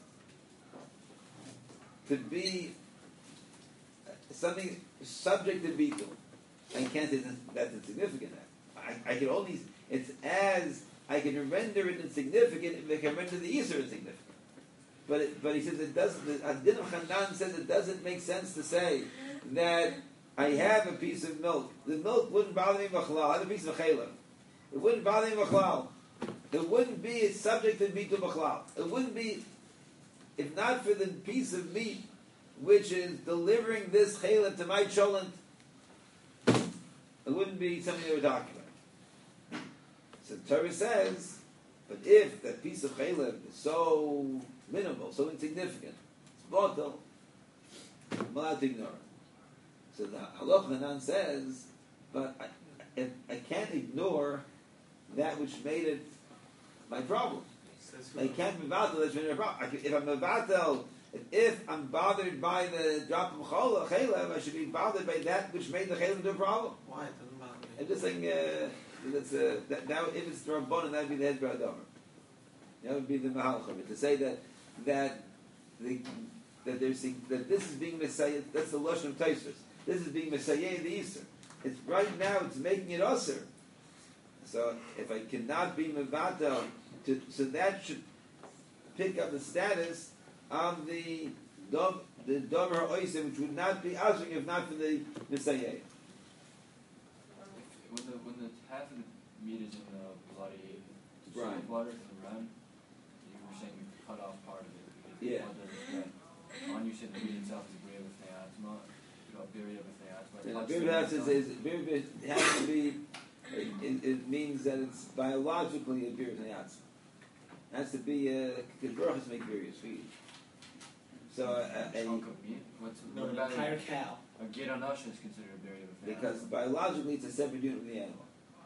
to be something subject to bitul, I can't say that's insignificant. I, I can only, it's as I can render it insignificant if I can render the Yisr insignificant. But it, but he says it doesn't, the Adin of Hanan says it doesn't make sense to say that I have a piece of milk. The milk wouldn't bother me b'chalal. I have a piece of chayla. It wouldn't bother me b'chalal. It wouldn't be subject to bitul b'chalal. It wouldn't be, if not for the piece of meat which is delivering this chayla to my cholent, it wouldn't be something they were talking about. So the Torah says, but if that piece of chayla is so minimal, so insignificant, it's bottle, I'm allowed to ignore it. So the Halach Hanan says, but I, if I can't ignore that which made it my problem. I can't be mevatel that's made it my problem. I can, if I'm mevatel, if, if I'm bothered by the drop of chola, chaylev, I should be bothered by that which made the chaylev into a problem. Why? It doesn't bother me. I'm just saying, uh, that's, uh, that, now if it's Rabbanan, that would be the head B'Adomer. That would be the Mahalchim. To say that, that, the, that, there's, that this is being Messiah, that's the Lashon of Tosfos. This is being Messiah in the Easter. It's right now, it's making it Osir. So if I cannot be Mevatel, to, so that should pick up the status of the Dov, the Dover Oisim, which would not be Osir if not for the Messiah. When the when the half of the meat is in the bloody Right. salt water in the run, you were saying you cut off part of it because Yeah. the blood doesn't spread. On you said the meat itself is agreeable with theatma, you know, buried with theatma. And Birubas is, is Birubas has to be. It, it, it means that it's biologically a bir neyatz. It has to be because brachas make various feed. So uh, a a, chunk of meat. What's No, what an about entire a, cow. a gid on us is considered a buried with theatma? because biologically it's a separate unit from the animal.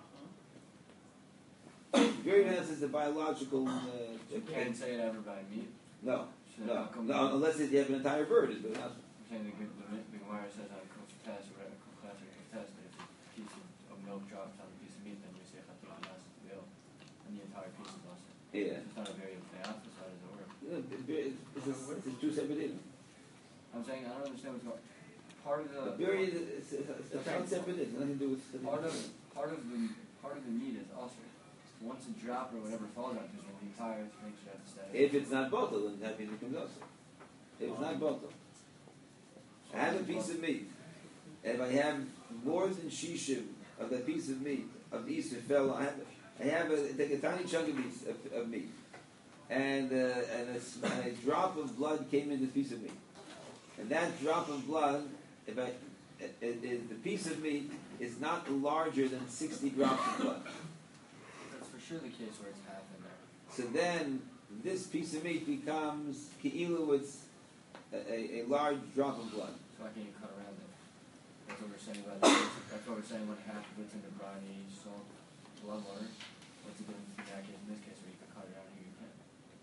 Birubas is the biological. Uh, You can't say it ever by meat. no, So no, how come no, unless you have an entire bird. Is but not. I'm saying the, the, the Gemara says on Kuf test or whatever, Kuf class or Kuf test, that if a piece of, of milk drops on a piece of meat, then you say Chatul Anas will, and the entire piece is lost. Yeah. It's not a very theatma, so how does it work? You know, bir- bir- It's, a, it's a two separate units. I'm saying I don't understand what's going on. Part of the The bird is it's, it's, it's a Okay. separate unit. Nothing to do with part of part of the part of the meat is also once a drop or whatever falls on it, then the entire thing should have to stay. If it's not bottle, then that means it becomes also. If it's not bottle. I have a piece of meat. If I have more than shishu of that piece of meat, of the Easter fell, I have, I have a, take a tiny chunk of meat, of, of meat. And, uh, and, a, s- and a drop of blood came in this piece of meat. And that drop of blood, if I, it, it, it- the piece of meat is not larger than sixty drops of blood. That's for sure the case where it's half in there. So then, this piece of meat becomes ki'ilu, it's a, a, a large drop of blood. So I can't even cut around it. That's what we're saying about it. That's what we're saying when half of it's in the briny salt blood water. What's the difference between that case and this case where you can cut it out and here you can't?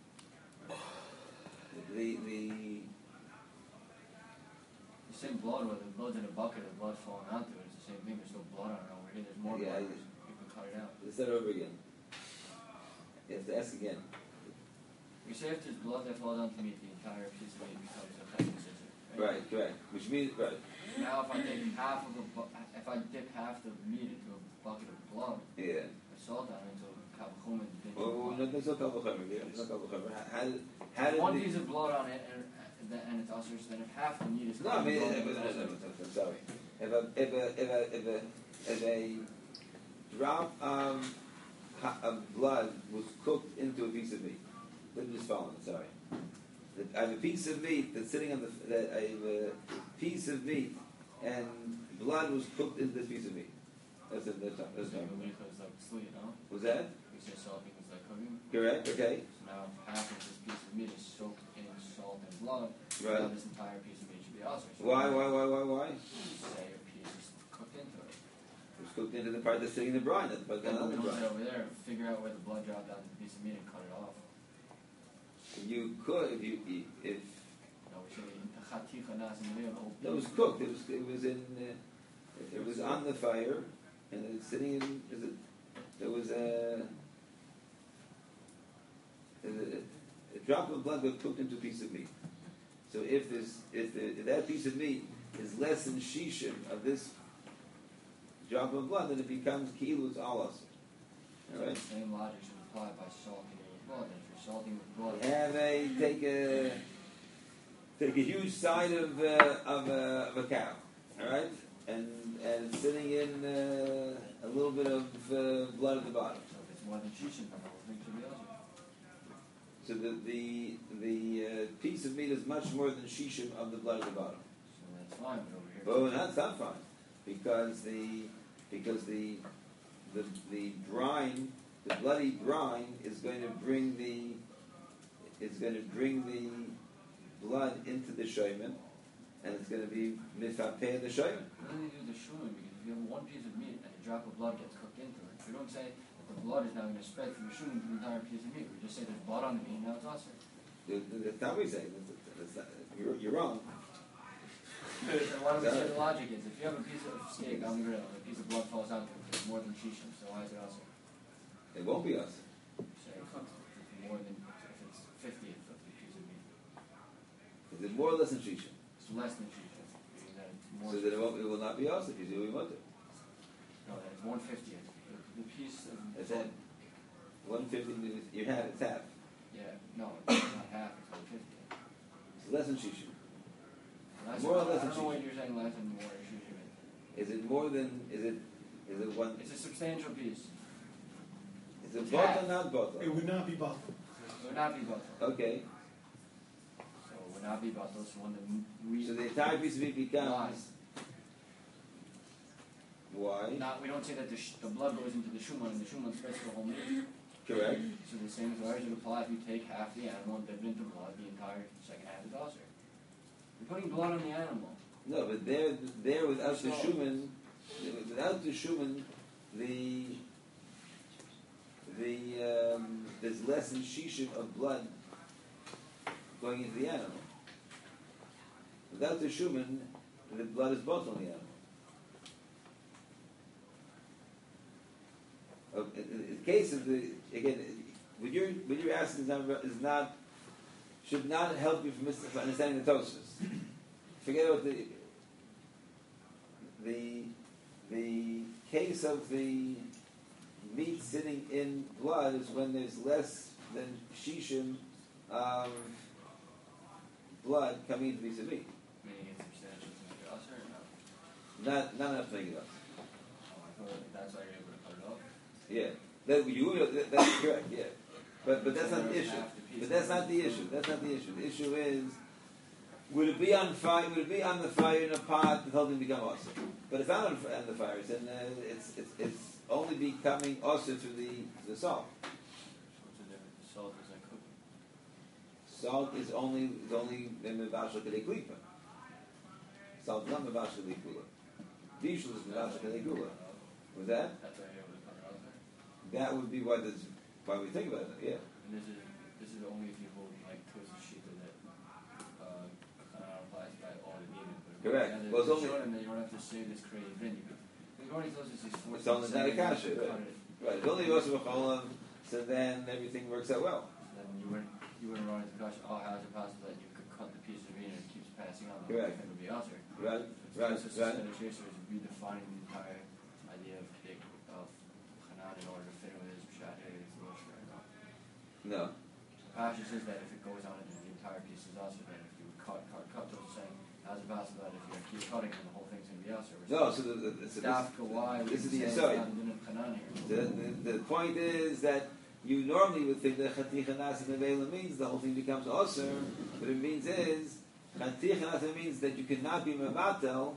The the The same blood, whether the blood's in a bucket or blood falling onto it, it's the same thing. There's still blood on it over here. There's more Yeah, blood. I- You can cut it out. let's start over again. You have to ask again. You say if there's blood that falls onto meat, the entire piece of meat becomes a pesky scissor. Right, correct. Which means right. Now, if I take half of a, bu- if I dip half the meat into a bucket of blood, Yeah. I salt down into a kavachum and then Well, well, no, there's no kavachomer. There's no kavachomer. How did how did one the, piece of blood on it and, and, and it's ulcers, then if half the meat is No, I mean, covered uh, in uh, blood, no, no, it's no, ulcers. no, I'm sorry. If a if a if a if a if a drop of, ha- of blood was cooked into a piece of meat, let me just follow. it, Sorry. The- I have a piece of meat that's sitting on the. That I have a piece of meat, and blood was cooked into this piece of meat. That's it. That's not. That's So not. the licha is like tzli, no? Was that We say salting is like cooking. correct? Okay. So now if half of this piece of meat is soaked in salt and blood, Right. now this entire piece of meat should be also. So Why? Why? Why? Why? Why? say a piece is cooked into it. It was cooked into the part that's sitting in the brine. That's part And that's on we the don't say brine. over there, figure out where the blood dropped down to the piece of meat and cut it off. You could if you if No, we say the chaticha nas in the whole it was cooked. It was it was in uh, it was on the fire and it's sitting in. Is it? There was a. A, a drop of blood was cooked into a piece of meat. So if this, if, the, if that piece of meat is less than shishim of this drop of blood, then it becomes ki'ilus alas. So All right. the same logic should apply by salting it with blood. And if you're salting with blood, Have a take a take a huge side of uh, of, a, of a cow, all right, and and it's sitting in uh, a little bit of uh, blood at the bottom. so if it's more than shishim, then the whole thing should be also. So the the the uh, piece of meat is much more than shishim of the blood at the bottom. So that's fine, but over here. Oh, that's not fine, because the because the the the brine, the bloody brine, is going to bring the is going to bring the blood into the shayman, and it's going to be mifapeh the shayman. What do they do with the shuman? Because if you have one piece of meat and a drop of blood gets cooked into it, we don't say that the blood is now going to spread from the shuman to the entire piece of meat. We just say there's blood on the meat, now it's also. That's not what we say. That's, that's not, you're, you're wrong. So why don't we say the logic is, if you have a piece of steak on the grill and a piece of blood falls out, it's more than shishim, so why is it also? It won't be us. Say if it's more than, if it's fiftieth of the piece of meat. Is it more or less than shisha? It's less than shishim. Meaning that it's more. So that it, won't, it will not be us if you do what we want to. No, that it's one fiftieth. The, the piece of. It's at one fifty. You have it's half. Yeah, no, it's not half, it's one fiftieth. It's less than shisha. That's More or I less don't than know what shishim. you're saying less and more shishim. Is it more than? Is it? Is it one? It's a substantial piece. Is it It's bottle half. or not bottle? It would not be bottled. It would not be batal. Okay. So it would not be batal. So when the we So the entire piece of meat becomes. Why? not we don't say that the, sh- the blood goes into the shuman and the shuman spreads to the whole meat. Correct. So the same as would apply if you take half the animal and dip it into blood, the entire second half is also. You're putting blood on the animal. No, but there, there without the So- shuman, without the shuman, the the um, there's less than shishim of blood going into the animal. Without the shuman, the blood is both on the animal. Uh, in, in in the case of the again, what you're what you're asking is not, is not should not help you from, mis- from understanding the Tosfos. Forget about the the the case of the meat sitting in blood is when there's less than shishim of blood coming into the piece of meat. Meaning it's substantial to make it also or no? Not not enough to make it up. Oh, I thought that's why you're able to cut it off. Yeah, that you that, that's correct. Yeah, but but that's So not the there's issue. half the piece But that's of not the issue. That's not the issue. The issue is, would it be on fire? Would it be on the fire in a pot? The whole thing become awesome. But it's not on, on the fire. It's, in, uh, it's it's it's only becoming awesome through the the salt. What's the difference? Salt is like cooking. Salt is only is only mevashal kedei klipa. Salt is not mevashal kedei kula. Bishul is mevashal kedei kula. Was that? That's why you're able to cut it off there. That would be why this why we think about it. Yeah. And this is this is only if you hold like towards the sheet that uh uh applies by all the needed. But Correct. Well, Well, it's only- showing them that you don't have to say this creative thing. You could, the already tells us these four It's only things, not a saying you have kasha, to right. cut it. Right. It's only also a cholam, so then everything works out well. Then you wouldn't you wouldn't run into the question, oh, how is it possible that you could cut the piece of meat and it keeps passing on? The whole Correct. thing would be altered. Right. Right. It's just Right. instead of here, so it's redefining the entire idea of kick of Hanan in order to fit in with his shot. It's a little short. No. Pasha says that if it goes on into the entire piece is also then if you would cut, cut, cut, those saying, how's it possible that if you keep cutting then the whole thing's going to be also? No. So the, the, so Dafka, why this, this is would the you say aside. it's not in Hanan here? The, the, the point is that you normally would think that chaticha nasa nevela means the whole thing becomes osir. What it means is chaticha nasa means that you cannot be mevatel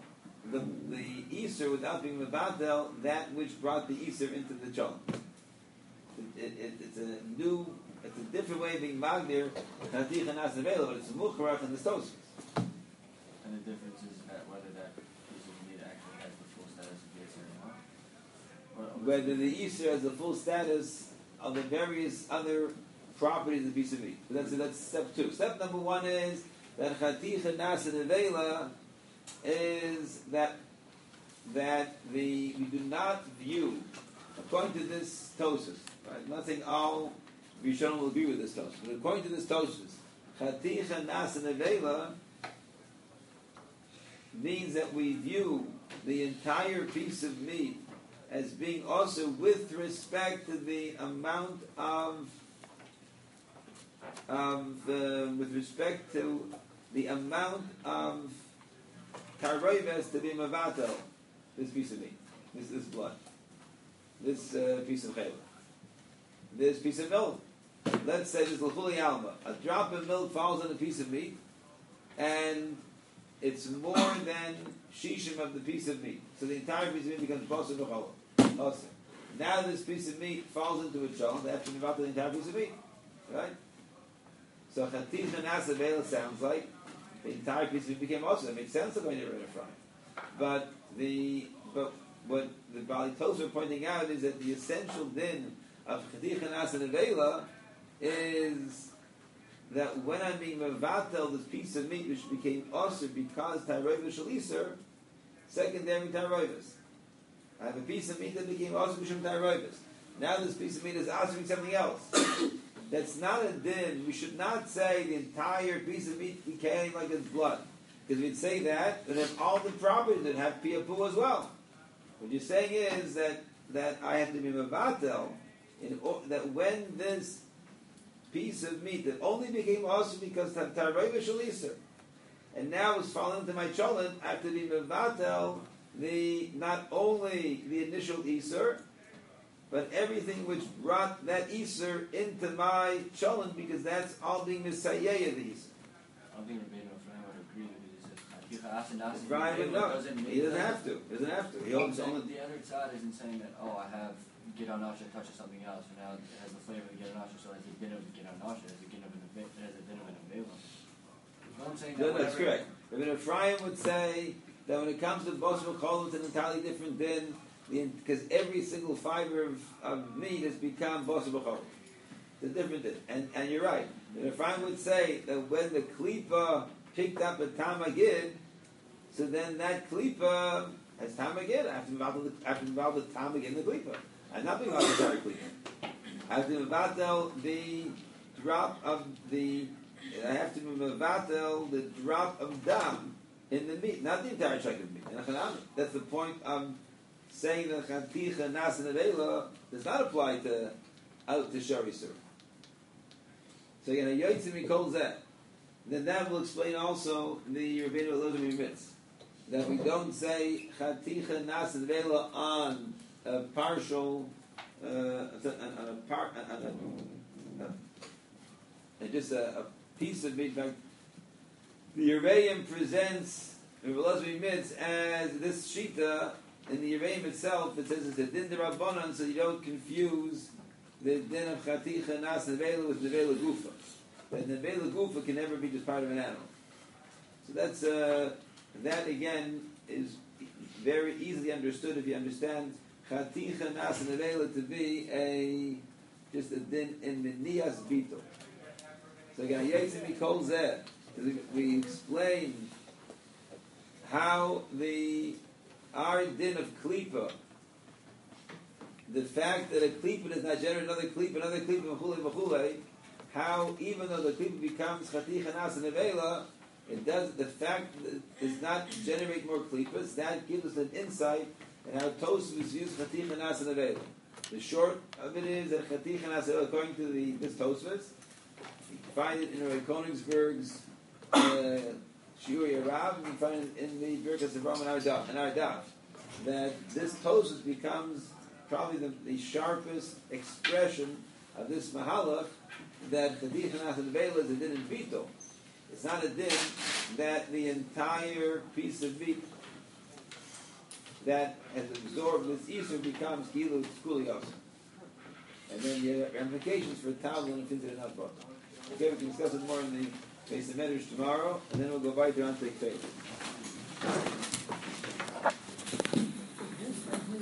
the the Easter without being Mevatel, that which brought the Easter into the Cholent. It, it, it, it's a new, it's a different way of being Magdir, Chaticha Nas Nevela, but it's a Mucharach and the Tosfos. And the difference is that whether that piece of meat actually has the full status of the Easter or not. Or- Whether the Easter has the full status of the various other properties of the piece of meat. So that's, that's step two. Step number one is that Chaticha Nas Nevela is that that the we do not view, according to this Tosfos, right? I'm not saying all Rishonim will agree with this Tosfos, but according to this Tosfos, Chaticha Nas Nevela means that we view the entire piece of meat as being also with respect to the amount of of the, with respect to the amount of Taroives to be Mavato, this piece of meat, this this blood, this uh, piece of chayla, this piece of milk. Let's say this l'chuli alma, a drop of milk falls on a piece of meat, and it's more than shishim of the piece of meat. So the entire piece of meat becomes posel v'chola. Awesome. Now this piece of meat falls into a cholent. They have to move out the entire piece of meat, right? So chaticha nas avela sounds like the entire piece of meat became also. It makes sense to going to rid of fry. But the but what the Bali Tosfos are pointing out is that the essential din of chaticha nas avela is that when I'm being mevatel this piece of meat which became also because taroivus shel iser, secondary taroivus. I have a piece of meat that became also b'shem taroivus. Now this piece of meat is answering something else. That's not a din. We should not say the entire piece of meat became like its blood. Because we'd say that, then have all the properties that have piapu as well. What you're saying is that, that I have to be mevatel, in, that when this piece of meat that only became also because taroivus shel iser, and now is falling into my cholent, I have to be mevatel the not only the initial iser, but everything which brought that iser into my cholent, because that's all being misayeh of the iser. I don't think Rabbeinu Ephraim would agree with it. It says, Brian would know. He doesn't have to. He doesn't have to. He owns the, only. the other side isn't saying that, oh, I have Gidon Nasha touches something else, so now it has the flavor of the Gidon Nasha, so it has a din of the Gidon Nasha, it has a din of an it has a din of an Avela. You know what I'm saying? No, that's correct. Rabbeinu Ephraim would say that when it comes to Bosra Chol, it's an entirely different din, because every single fiber of, of meat has become Bosra Chol. It's a different din. And, and you're right. Rabbeinu Ephraim would say that when the Klipa picked up a Tamagid, so then that Klipa has Tamagid. I have to involve the, I have to involve the Tamagid in the Klipa. I'm not being involved in the entire Klipa. I have to involve the drop of the, I have to involve the drop of dam in the meat, not the entire chunk of meat. That's the point of saying that Chaticha Nas Nevela does not apply to out to Shari Sur. So again, a Yotzim calls that. Then that will explain also the Rabbeinu Elazar Mitz, that we don't say Chaticha Nas Nevela on a partial, uh, on a part, on a, a, a, just a, a piece of meat. The Yereim presents Rabbi Elazar Mitz as this shita in the Yereim itself. It says it's a din d'Rabbanan, so you don't confuse the din of Chaticha Nas Nevela with Nevela Gufa. That Nevela Gufa can never be just part of an animal. So that's uh, that again is very easily understood if you understand Chaticha Nas Nevela to be a just a din in Minias Bito. So again, Yetzim calls that. We explain how the our din of klipa, the fact that a klipa does not generate another klipa, another klipa, mechule, mechule, how even though the klipa becomes chaticha nas nevela, it does, the fact that it does not generate more klipas, that gives us an insight in how Tosfos use chaticha nas nevela. The short of it is that chaticha nas nevela, according to the, this Tosfos, you find it in Rabbi Konigsberg's uh, Shiur Rav, and you find it in the Birkas of Roman Ardaf, and Ardaf, that this Tosfos becomes probably the, the sharpest expression of this Mahalach, that the Chaticha Nas Nevela is a din in Bito. It's not a din that the entire piece of meat that has absorbed this Isur becomes Gilu Skulios. And then the ramifications for Talmud and Finzer and Atbot. Okay, we can discuss it more in the Beis Medrash tomorrow, and then we'll go right on to Keteris.